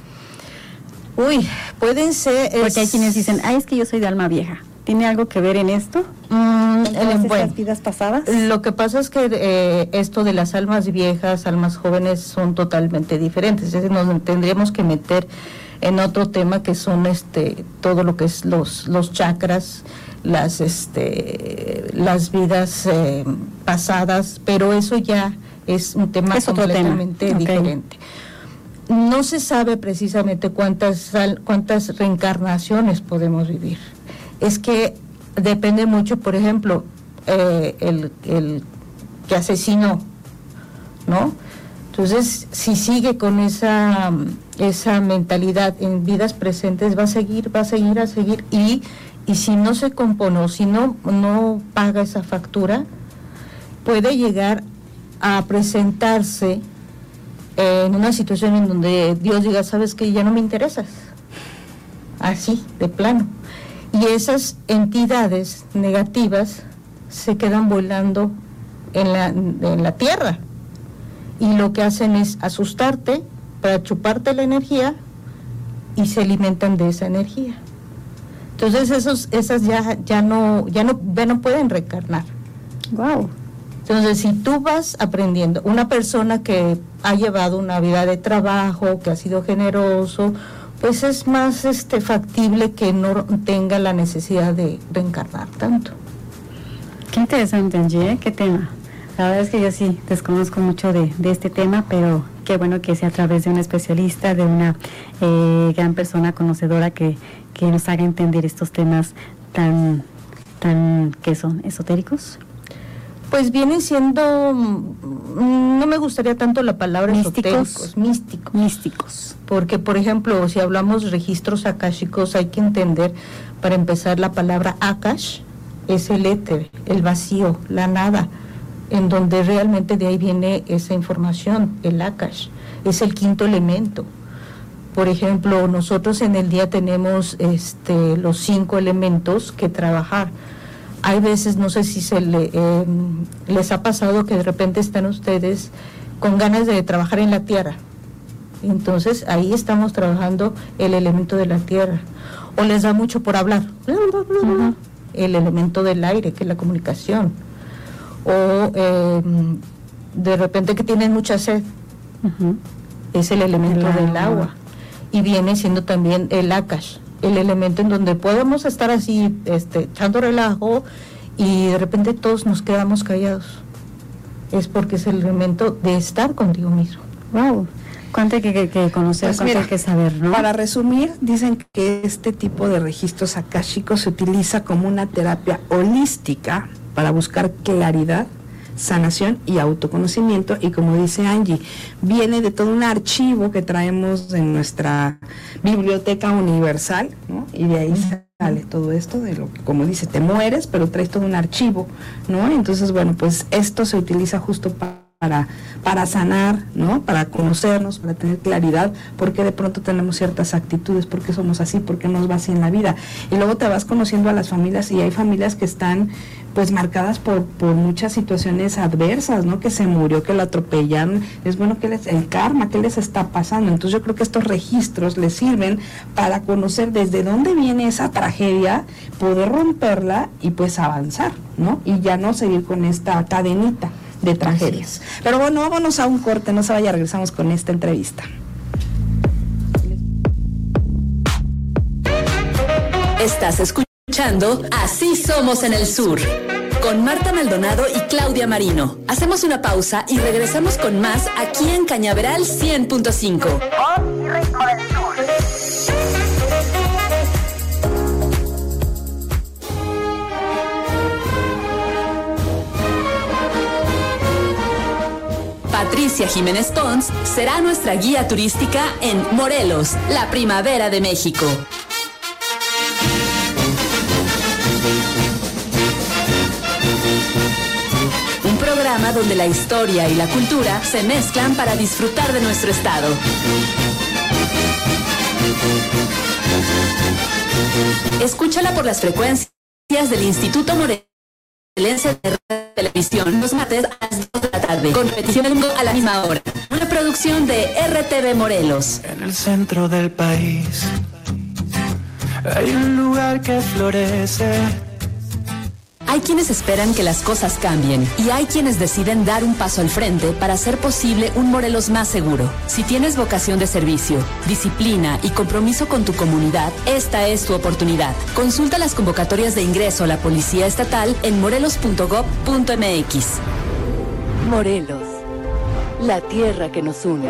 Uy, pueden ser... Porque es... hay quienes dicen, ay, es que yo soy de alma vieja. ¿Tiene algo que ver en esto? Mm, ¿En bueno, estas vidas pasadas? Lo que pasa es que eh, esto de las almas viejas, almas jóvenes son totalmente diferentes. Es decir, nos tendríamos que meter en otro tema que son este todo lo que es los los chakras, las este las vidas eh, pasadas, pero eso ya es un tema es completamente tema. diferente. Okay. No se sabe precisamente cuántas cuántas reencarnaciones podemos vivir. Es que depende mucho, por ejemplo, eh, el, el que asesinó, ¿no? Entonces, si sigue con esa esa mentalidad en vidas presentes, va a seguir, va a seguir, a seguir, y, y si no se compone, o si no, no paga esa factura, puede llegar a presentarse en una situación en donde Dios diga, sabes que ya no me interesas, así, de plano. Y esas entidades negativas se quedan volando en la, en la tierra. Y lo que hacen es asustarte para chuparte la energía y se alimentan de esa energía. Entonces esos, esas ya, ya no, ya no, ya no pueden reencarnar. Wow. Entonces, si tú vas aprendiendo, una persona que ha llevado una vida de trabajo, que ha sido generoso, pues es más este factible que no tenga la necesidad de reencarnar tanto. Qué interesante, Angie, ¿eh? Qué tema. La verdad es que yo sí desconozco mucho de, de este tema, pero qué bueno que sea a través de un especialista, de una eh, gran persona conocedora que, que nos haga entender estos temas tan, tan, ¿qué son? ¿Esotéricos? Pues vienen siendo, no me gustaría tanto la palabra místicos, esotéricos, místicos. Místicos. Porque, por ejemplo, si hablamos registros akáshicos, hay que entender, para empezar, la palabra akash es el éter, el vacío, la nada, en donde realmente de ahí viene esa información, el akash, es el quinto elemento. Por ejemplo, nosotros en el día tenemos este, los cinco elementos que trabajar. Hay veces, no sé si se le, eh, les ha pasado que de repente están ustedes con ganas de trabajar en la tierra. Entonces ahí estamos trabajando el elemento de la tierra. O les da mucho por hablar. Uh-huh. El elemento del aire, que es la comunicación. O eh, de repente que tienen mucha sed. Uh-huh. Es el elemento el del agua. agua. Y viene siendo también el akash, el elemento en donde podemos estar así, este, echando relajo, y de repente todos nos quedamos callados. Es porque es el elemento de estar contigo mismo. Wow. ¿Cuánto hay que, que, que conocer, pues cuánto mira, hay que saber, ¿no? Para resumir, dicen que este tipo de registros akáshicos se utiliza como una terapia holística para buscar claridad, sanación y autoconocimiento, y como dice Angie, viene de todo un archivo que traemos en nuestra biblioteca universal, ¿no? Y de ahí sale todo esto de lo que, como dice, te mueres, pero traes todo un archivo, ¿no? Entonces, bueno, pues esto se utiliza justo para Para, para sanar, ¿no? Para conocernos, para tener claridad, porque de pronto tenemos ciertas actitudes, porque somos así, porque nos va así en la vida. Y luego te vas conociendo a las familias, y hay familias que están pues marcadas por, por muchas situaciones adversas, ¿no? Que se murió, que lo atropellaron. Es bueno que les, el karma, ¿qué les está pasando? Entonces yo creo que estos registros les sirven para conocer desde dónde viene esa tragedia, poder romperla y pues avanzar, ¿no? Y ya no seguir con esta cadenita de tragedias. Pero bueno, vámonos a un corte, no se vaya, regresamos con esta entrevista. Estás escuchando Así Somos en el Sur, con Marta Maldonado y Claudia Marino. Hacemos una pausa y regresamos con más aquí en Cañaveral cien punto cinco. Voz y ritmo del sur. Patricia Jiménez Pons será nuestra guía turística en Morelos, la primavera de México. Un programa donde la historia y la cultura se mezclan para disfrutar de nuestro estado. Escúchala por las frecuencias del Instituto Morelense de Televisión los martes a las dos de la tarde, con repetición el domingo a la misma hora. Una producción de R T V Morelos. En el centro del país hay un lugar que florece. Hay quienes esperan que las cosas cambien y hay quienes deciden dar un paso al frente para hacer posible un Morelos más seguro. Si tienes vocación de servicio, disciplina y compromiso con tu comunidad, esta es tu oportunidad. Consulta las convocatorias de ingreso a la Policía Estatal en morelos punto gob punto m x. Morelos, la tierra que nos une.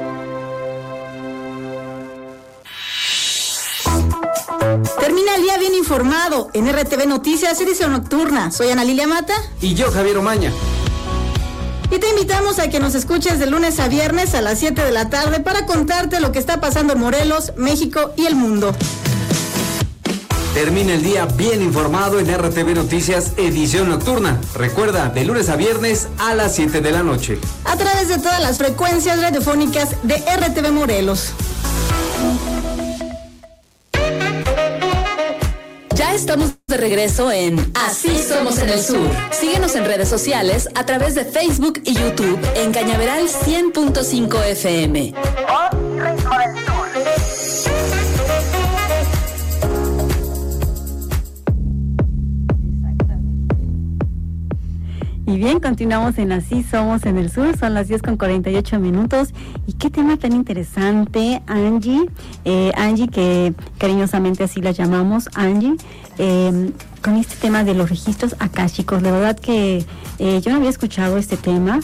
Termina el día bien informado en R T V Noticias, edición nocturna. Soy Ana Lilia Mata. Y yo, Javier Omaña. Y te invitamos a que nos escuches de lunes a viernes a las siete de la tarde para contarte lo que está pasando en Morelos, México y el mundo. Termina el día bien informado en R T V Noticias, edición nocturna. Recuerda, de lunes a viernes a las siete de la noche. A través de todas las frecuencias radiofónicas de R T V Morelos. Ya estamos de regreso en Así Somos en el Sur. Síguenos en redes sociales a través de Facebook y YouTube en Cañaveral cien punto cinco F M. Voz y ritmo del sur. Y bien, continuamos en Así Somos en el Sur, son las diez con cuarenta y ocho minutos. Y qué tema tan interesante, Angie, eh, Angie, que cariñosamente así la llamamos, Angie, eh, con este tema de los registros akáshicos. La verdad que eh, yo no había escuchado este tema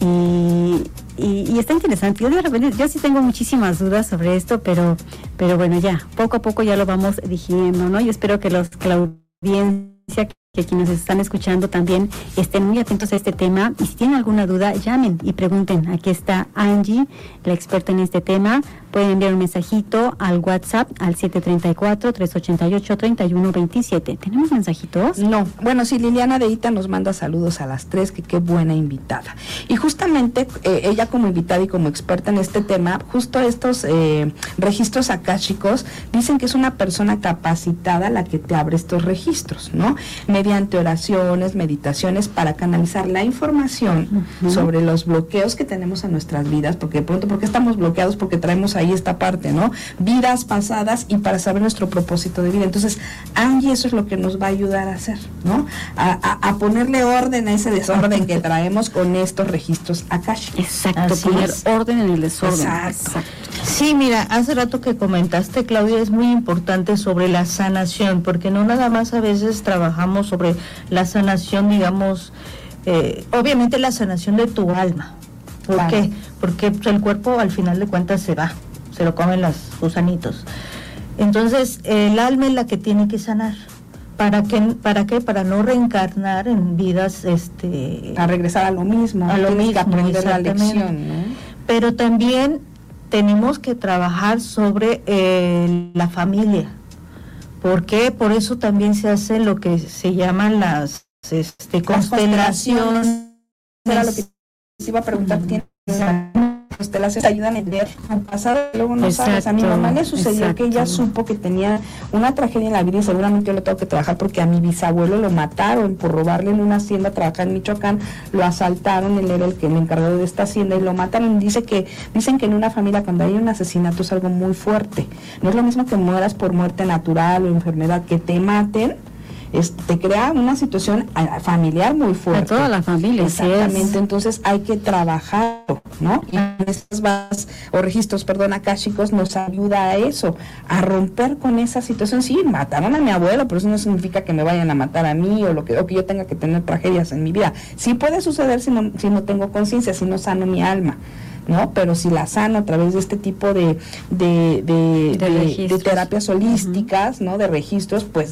y, y, y está interesante. Yo de repente, yo sí tengo muchísimas dudas sobre esto, pero, pero bueno, ya, poco a poco ya lo vamos digiriendo, ¿no? Yo espero que los, que la audiencia, que quienes están escuchando también estén muy atentos a este tema y si tienen alguna duda llamen y pregunten. Aquí está Angie, la experta en este tema. Pueden enviar un mensajito al WhatsApp al siete tres cuatro, tres ocho ocho, tres uno dos siete. ¿Tenemos mensajitos? No, bueno, sí, Liliana Deita nos manda saludos a las tres, que qué buena invitada. Y justamente eh, ella como invitada y como experta en este tema, justo estos eh, registros akáshicos dicen que es una persona capacitada la que te abre estos registros, ¿no? Mediante oraciones, meditaciones para canalizar la información uh-huh. sobre los bloqueos que tenemos en nuestras vidas, porque de pronto, ¿por qué estamos bloqueados? Porque traemos ahí esta parte, ¿no? Vidas pasadas y para saber nuestro propósito de vida. Entonces, Angie, eso es lo que nos va a ayudar a hacer, ¿no? A, a, a ponerle orden a ese desorden que traemos con estos registros akáshicos. Exacto, Así poner es. orden en el desorden. Exacto. Exacto. Sí, mira, hace rato que comentaste, Claudia, es muy importante sobre la sanación, porque no nada más a veces trabajamos sobre la sanación, digamos, eh, obviamente la sanación de tu alma. ¿Por claro. qué? Porque pues, el cuerpo al final de cuentas se va, se lo comen los gusanitos. Entonces, el alma es la que tiene que sanar. ¿Para qué? ¿Para qué? Para no reencarnar en vidas, este... A regresar a lo mismo. A lo mismo, que aprender la lección, ¿no? Pero también tenemos que trabajar sobre eh, la familia. ¿Por qué? Por eso también se hace lo que se llaman las, este, constelaciones. Era lo que te iba a preguntar, ¿tiene constelaciones te ayudan a entender tu pasado? Luego no exacto, sabes. A mi mamá le sucedió exacto. que ella supo que tenía una tragedia en la vida y seguramente yo lo tengo que trabajar porque a mi bisabuelo lo mataron por robarle en una hacienda, trabajar en Michoacán, lo asaltaron, él era el que el encargado de esta hacienda y lo mataron. Dice que, dicen que en una familia cuando hay un asesinato es algo muy fuerte. No es lo mismo que mueras por muerte natural o enfermedad, que te maten. Es, te crea una situación a, familiar muy fuerte. A toda la familia. Exactamente, sí es. Entonces hay que trabajar, ¿no? Y esas bases o registros, perdón, akáshicos nos ayuda a eso, a romper con esa situación. Sí, mataron a mi abuelo, pero eso no significa que me vayan a matar a mí o, lo que, o que yo tenga que tener tragedias en mi vida. Sí puede suceder si no, si no tengo conciencia, si no sano mi alma, ¿no? Pero si la sano a través de este tipo de, de, de, de, de, de terapias holísticas, uh-huh. ¿no? De registros, pues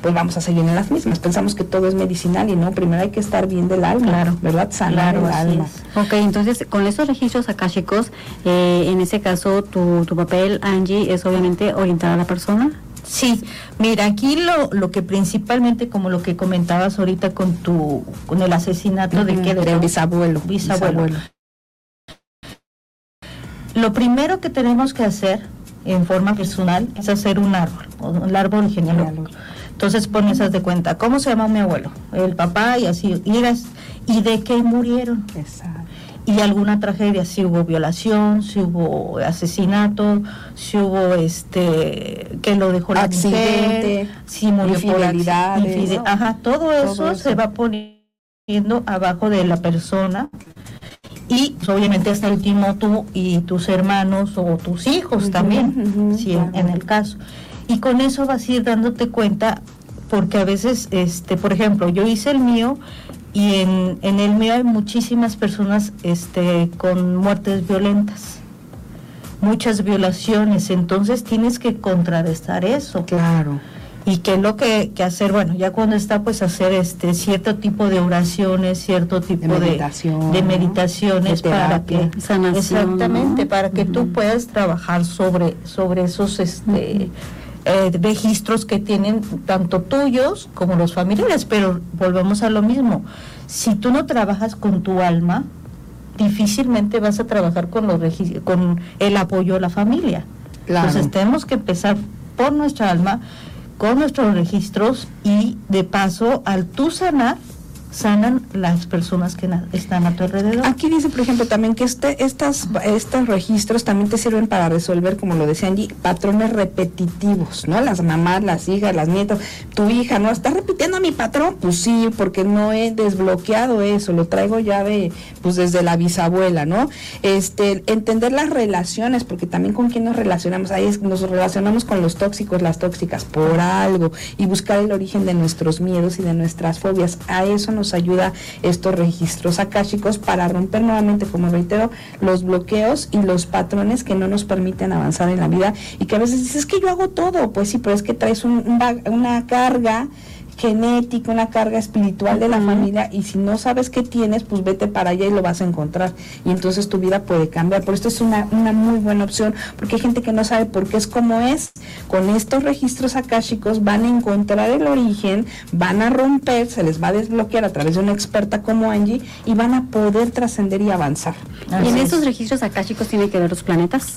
pues vamos a seguir en las mismas. Pensamos que todo es medicinal y no, primero hay que estar bien del alma, claro, ¿verdad? Sanar claro, el alma. Es. Ok, entonces con esos registros akáshicos, eh, en ese caso tu, tu papel, Angie, es obviamente orientar a la persona. Sí, mira, aquí lo, lo que principalmente, como lo que comentabas ahorita con tu, con el asesinato uh-huh, de que de bisabuelo, bisabuelo. bisabuelo. Lo primero que tenemos que hacer en forma personal es hacer un árbol, un árbol genealógico. Entonces pones de cuenta, ¿cómo se llama mi abuelo? El papá y así, y, eras, y de qué murieron. Exacto. Y alguna tragedia, si hubo violación, si hubo asesinato, si hubo este que lo dejó la accidente, mujer, si murió infidelidades, por infide- ajá, todo eso, todo eso se va poniendo abajo de la persona. Y pues, obviamente hasta el último tú y tus hermanos o tus hijos uh-huh, también, uh-huh, si claro. en, en el caso. Y con eso vas a ir dándote cuenta, porque a veces, este, por ejemplo, yo hice el mío y en, en el mío hay muchísimas personas este, con muertes violentas, muchas violaciones, entonces tienes que contrarrestar eso. Claro. Y qué es lo que, que hacer, bueno, ya cuando está, pues hacer este cierto tipo de oraciones, cierto tipo de meditación, de, de meditaciones de para que sanación, exactamente, ¿no? para que uh-huh. tú puedas trabajar sobre, sobre esos este uh-huh. eh, registros que tienen tanto tuyos como los familiares, pero volvemos a lo mismo. Si tú no trabajas con tu alma, difícilmente vas a trabajar con los registros, con el apoyo de la familia. Claro. Entonces tenemos que empezar por nuestra alma, con nuestros registros, y de paso, al tú sanar, sanan las personas que na- están a tu alrededor. Aquí dice, por ejemplo, también que este, estas, estos registros también te sirven para resolver, como lo decía Angie, patrones repetitivos, ¿no? Las mamás, las hijas, las nietas, tu hija, ¿no? ¿Estás repitiendo a mi patrón? Pues sí, porque no he desbloqueado eso, lo traigo ya de, pues desde la bisabuela, ¿no? Este, entender las relaciones, porque también con quién nos relacionamos, ahí es, nos relacionamos con los tóxicos, las tóxicas, por algo, y buscar el origen de nuestros miedos y de nuestras fobias, a eso nos nos ayuda estos registros akáshicos para romper nuevamente, como reitero, los bloqueos y los patrones que no nos permiten avanzar en la vida, y que a veces dices, es que yo hago todo, pues sí, pero es que traes un, un, una carga genética, una carga espiritual de la uh-huh. familia, y si no sabes qué tienes, pues vete para allá y lo vas a encontrar, y entonces tu vida puede cambiar. Por esto es una, una muy buena opción, porque hay gente que no sabe por qué es como es. Con estos registros akáshicos van a encontrar el origen, van a romper, se les va a desbloquear a través de una experta como Angie, y van a poder trascender y avanzar. ¿Y en esos registros akáshicos tiene que ver los planetas?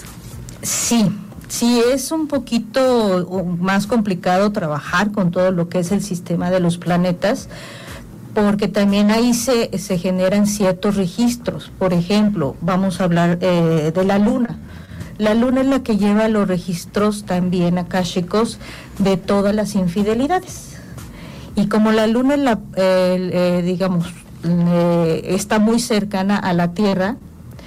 Sí. Sí, es un poquito más complicado trabajar con todo lo que es el sistema de los planetas, porque también ahí se, se generan ciertos registros. Por ejemplo, vamos a hablar eh, de la luna. La luna es la que lleva los registros también akáshicos de todas las infidelidades. Y como la luna es la, eh, eh, digamos, eh, está muy cercana a la Tierra,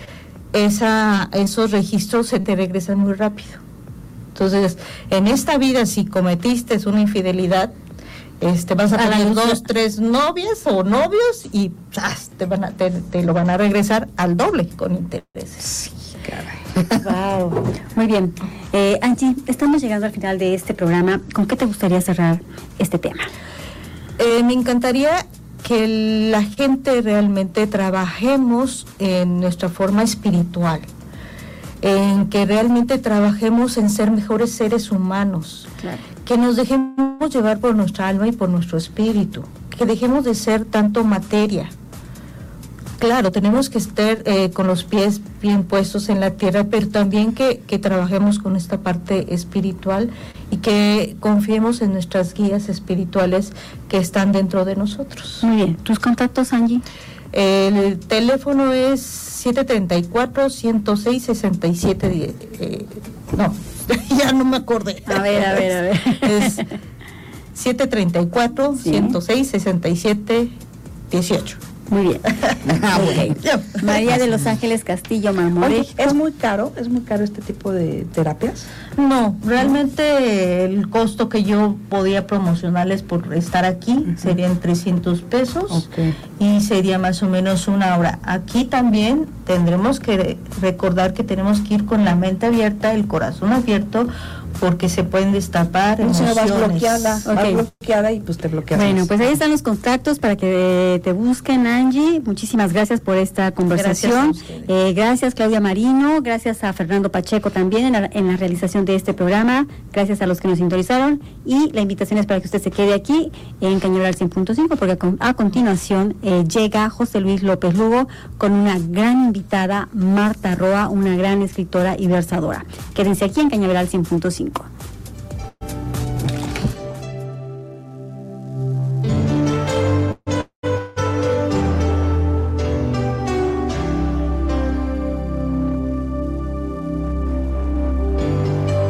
esa, esos registros se te regresan muy rápido. Entonces, en esta vida, si cometiste una infidelidad, este, vas a tener dos, tres novias o novios, y ¡zas! te van a, te, te lo van a regresar al doble con intereses. Sí, caray. Wow. Muy bien. Eh, Angie, estamos llegando al final de este programa. ¿Con qué te gustaría cerrar este tema? Eh, me encantaría que la gente realmente trabajemos en nuestra forma espiritual, en que realmente trabajemos en ser mejores seres humanos, claro. Que nos dejemos llevar por nuestra alma y por nuestro espíritu, que dejemos de ser tanto materia. Claro, tenemos que estar eh, con los pies bien puestos en la tierra, pero también que, que trabajemos con esta parte espiritual y que confiemos en nuestras guías espirituales que están dentro de nosotros. Muy bien. ¿Tus contactos, Angie? El teléfono es siete treinta y cuatro, ciento seis, sesenta y siete diez. Eh, no, ya no me acordé. A ver, a ver, a ver. Es siete treinta y cuatro, ¿sí? ciento seis, sesenta y siete dieciocho. Muy bien. Ah, okay. María de Los Ángeles Castillo Marmolejo. Oye, ¿es muy caro? ¿Es muy caro este tipo de terapias? No, realmente el costo que yo podía promocionarles por estar aquí uh-huh. serían trescientos pesos, okay. Y sería más o menos una hora. Aquí también tendremos que recordar que tenemos que ir con la mente abierta, el corazón abierto, porque se pueden destapar no emociones. Se va bloqueada, okay. va bloqueada y pues te bloqueas. Bueno, más. pues ahí están los contactos para que te busquen, Angie. Muchísimas gracias por esta conversación. Gracias a eh, gracias, Claudia Marino. Gracias a Fernando Pacheco también en la, en la realización de este programa. Gracias a los que nos sintonizaron. Y la invitación es para que usted se quede aquí en Cañaveral cien punto cinco, porque a, a continuación eh, llega José Luis López Lugo con una gran invitada, Marta Roa, una gran escritora y versadora. Quédense aquí en Cañaveral cien punto cinco.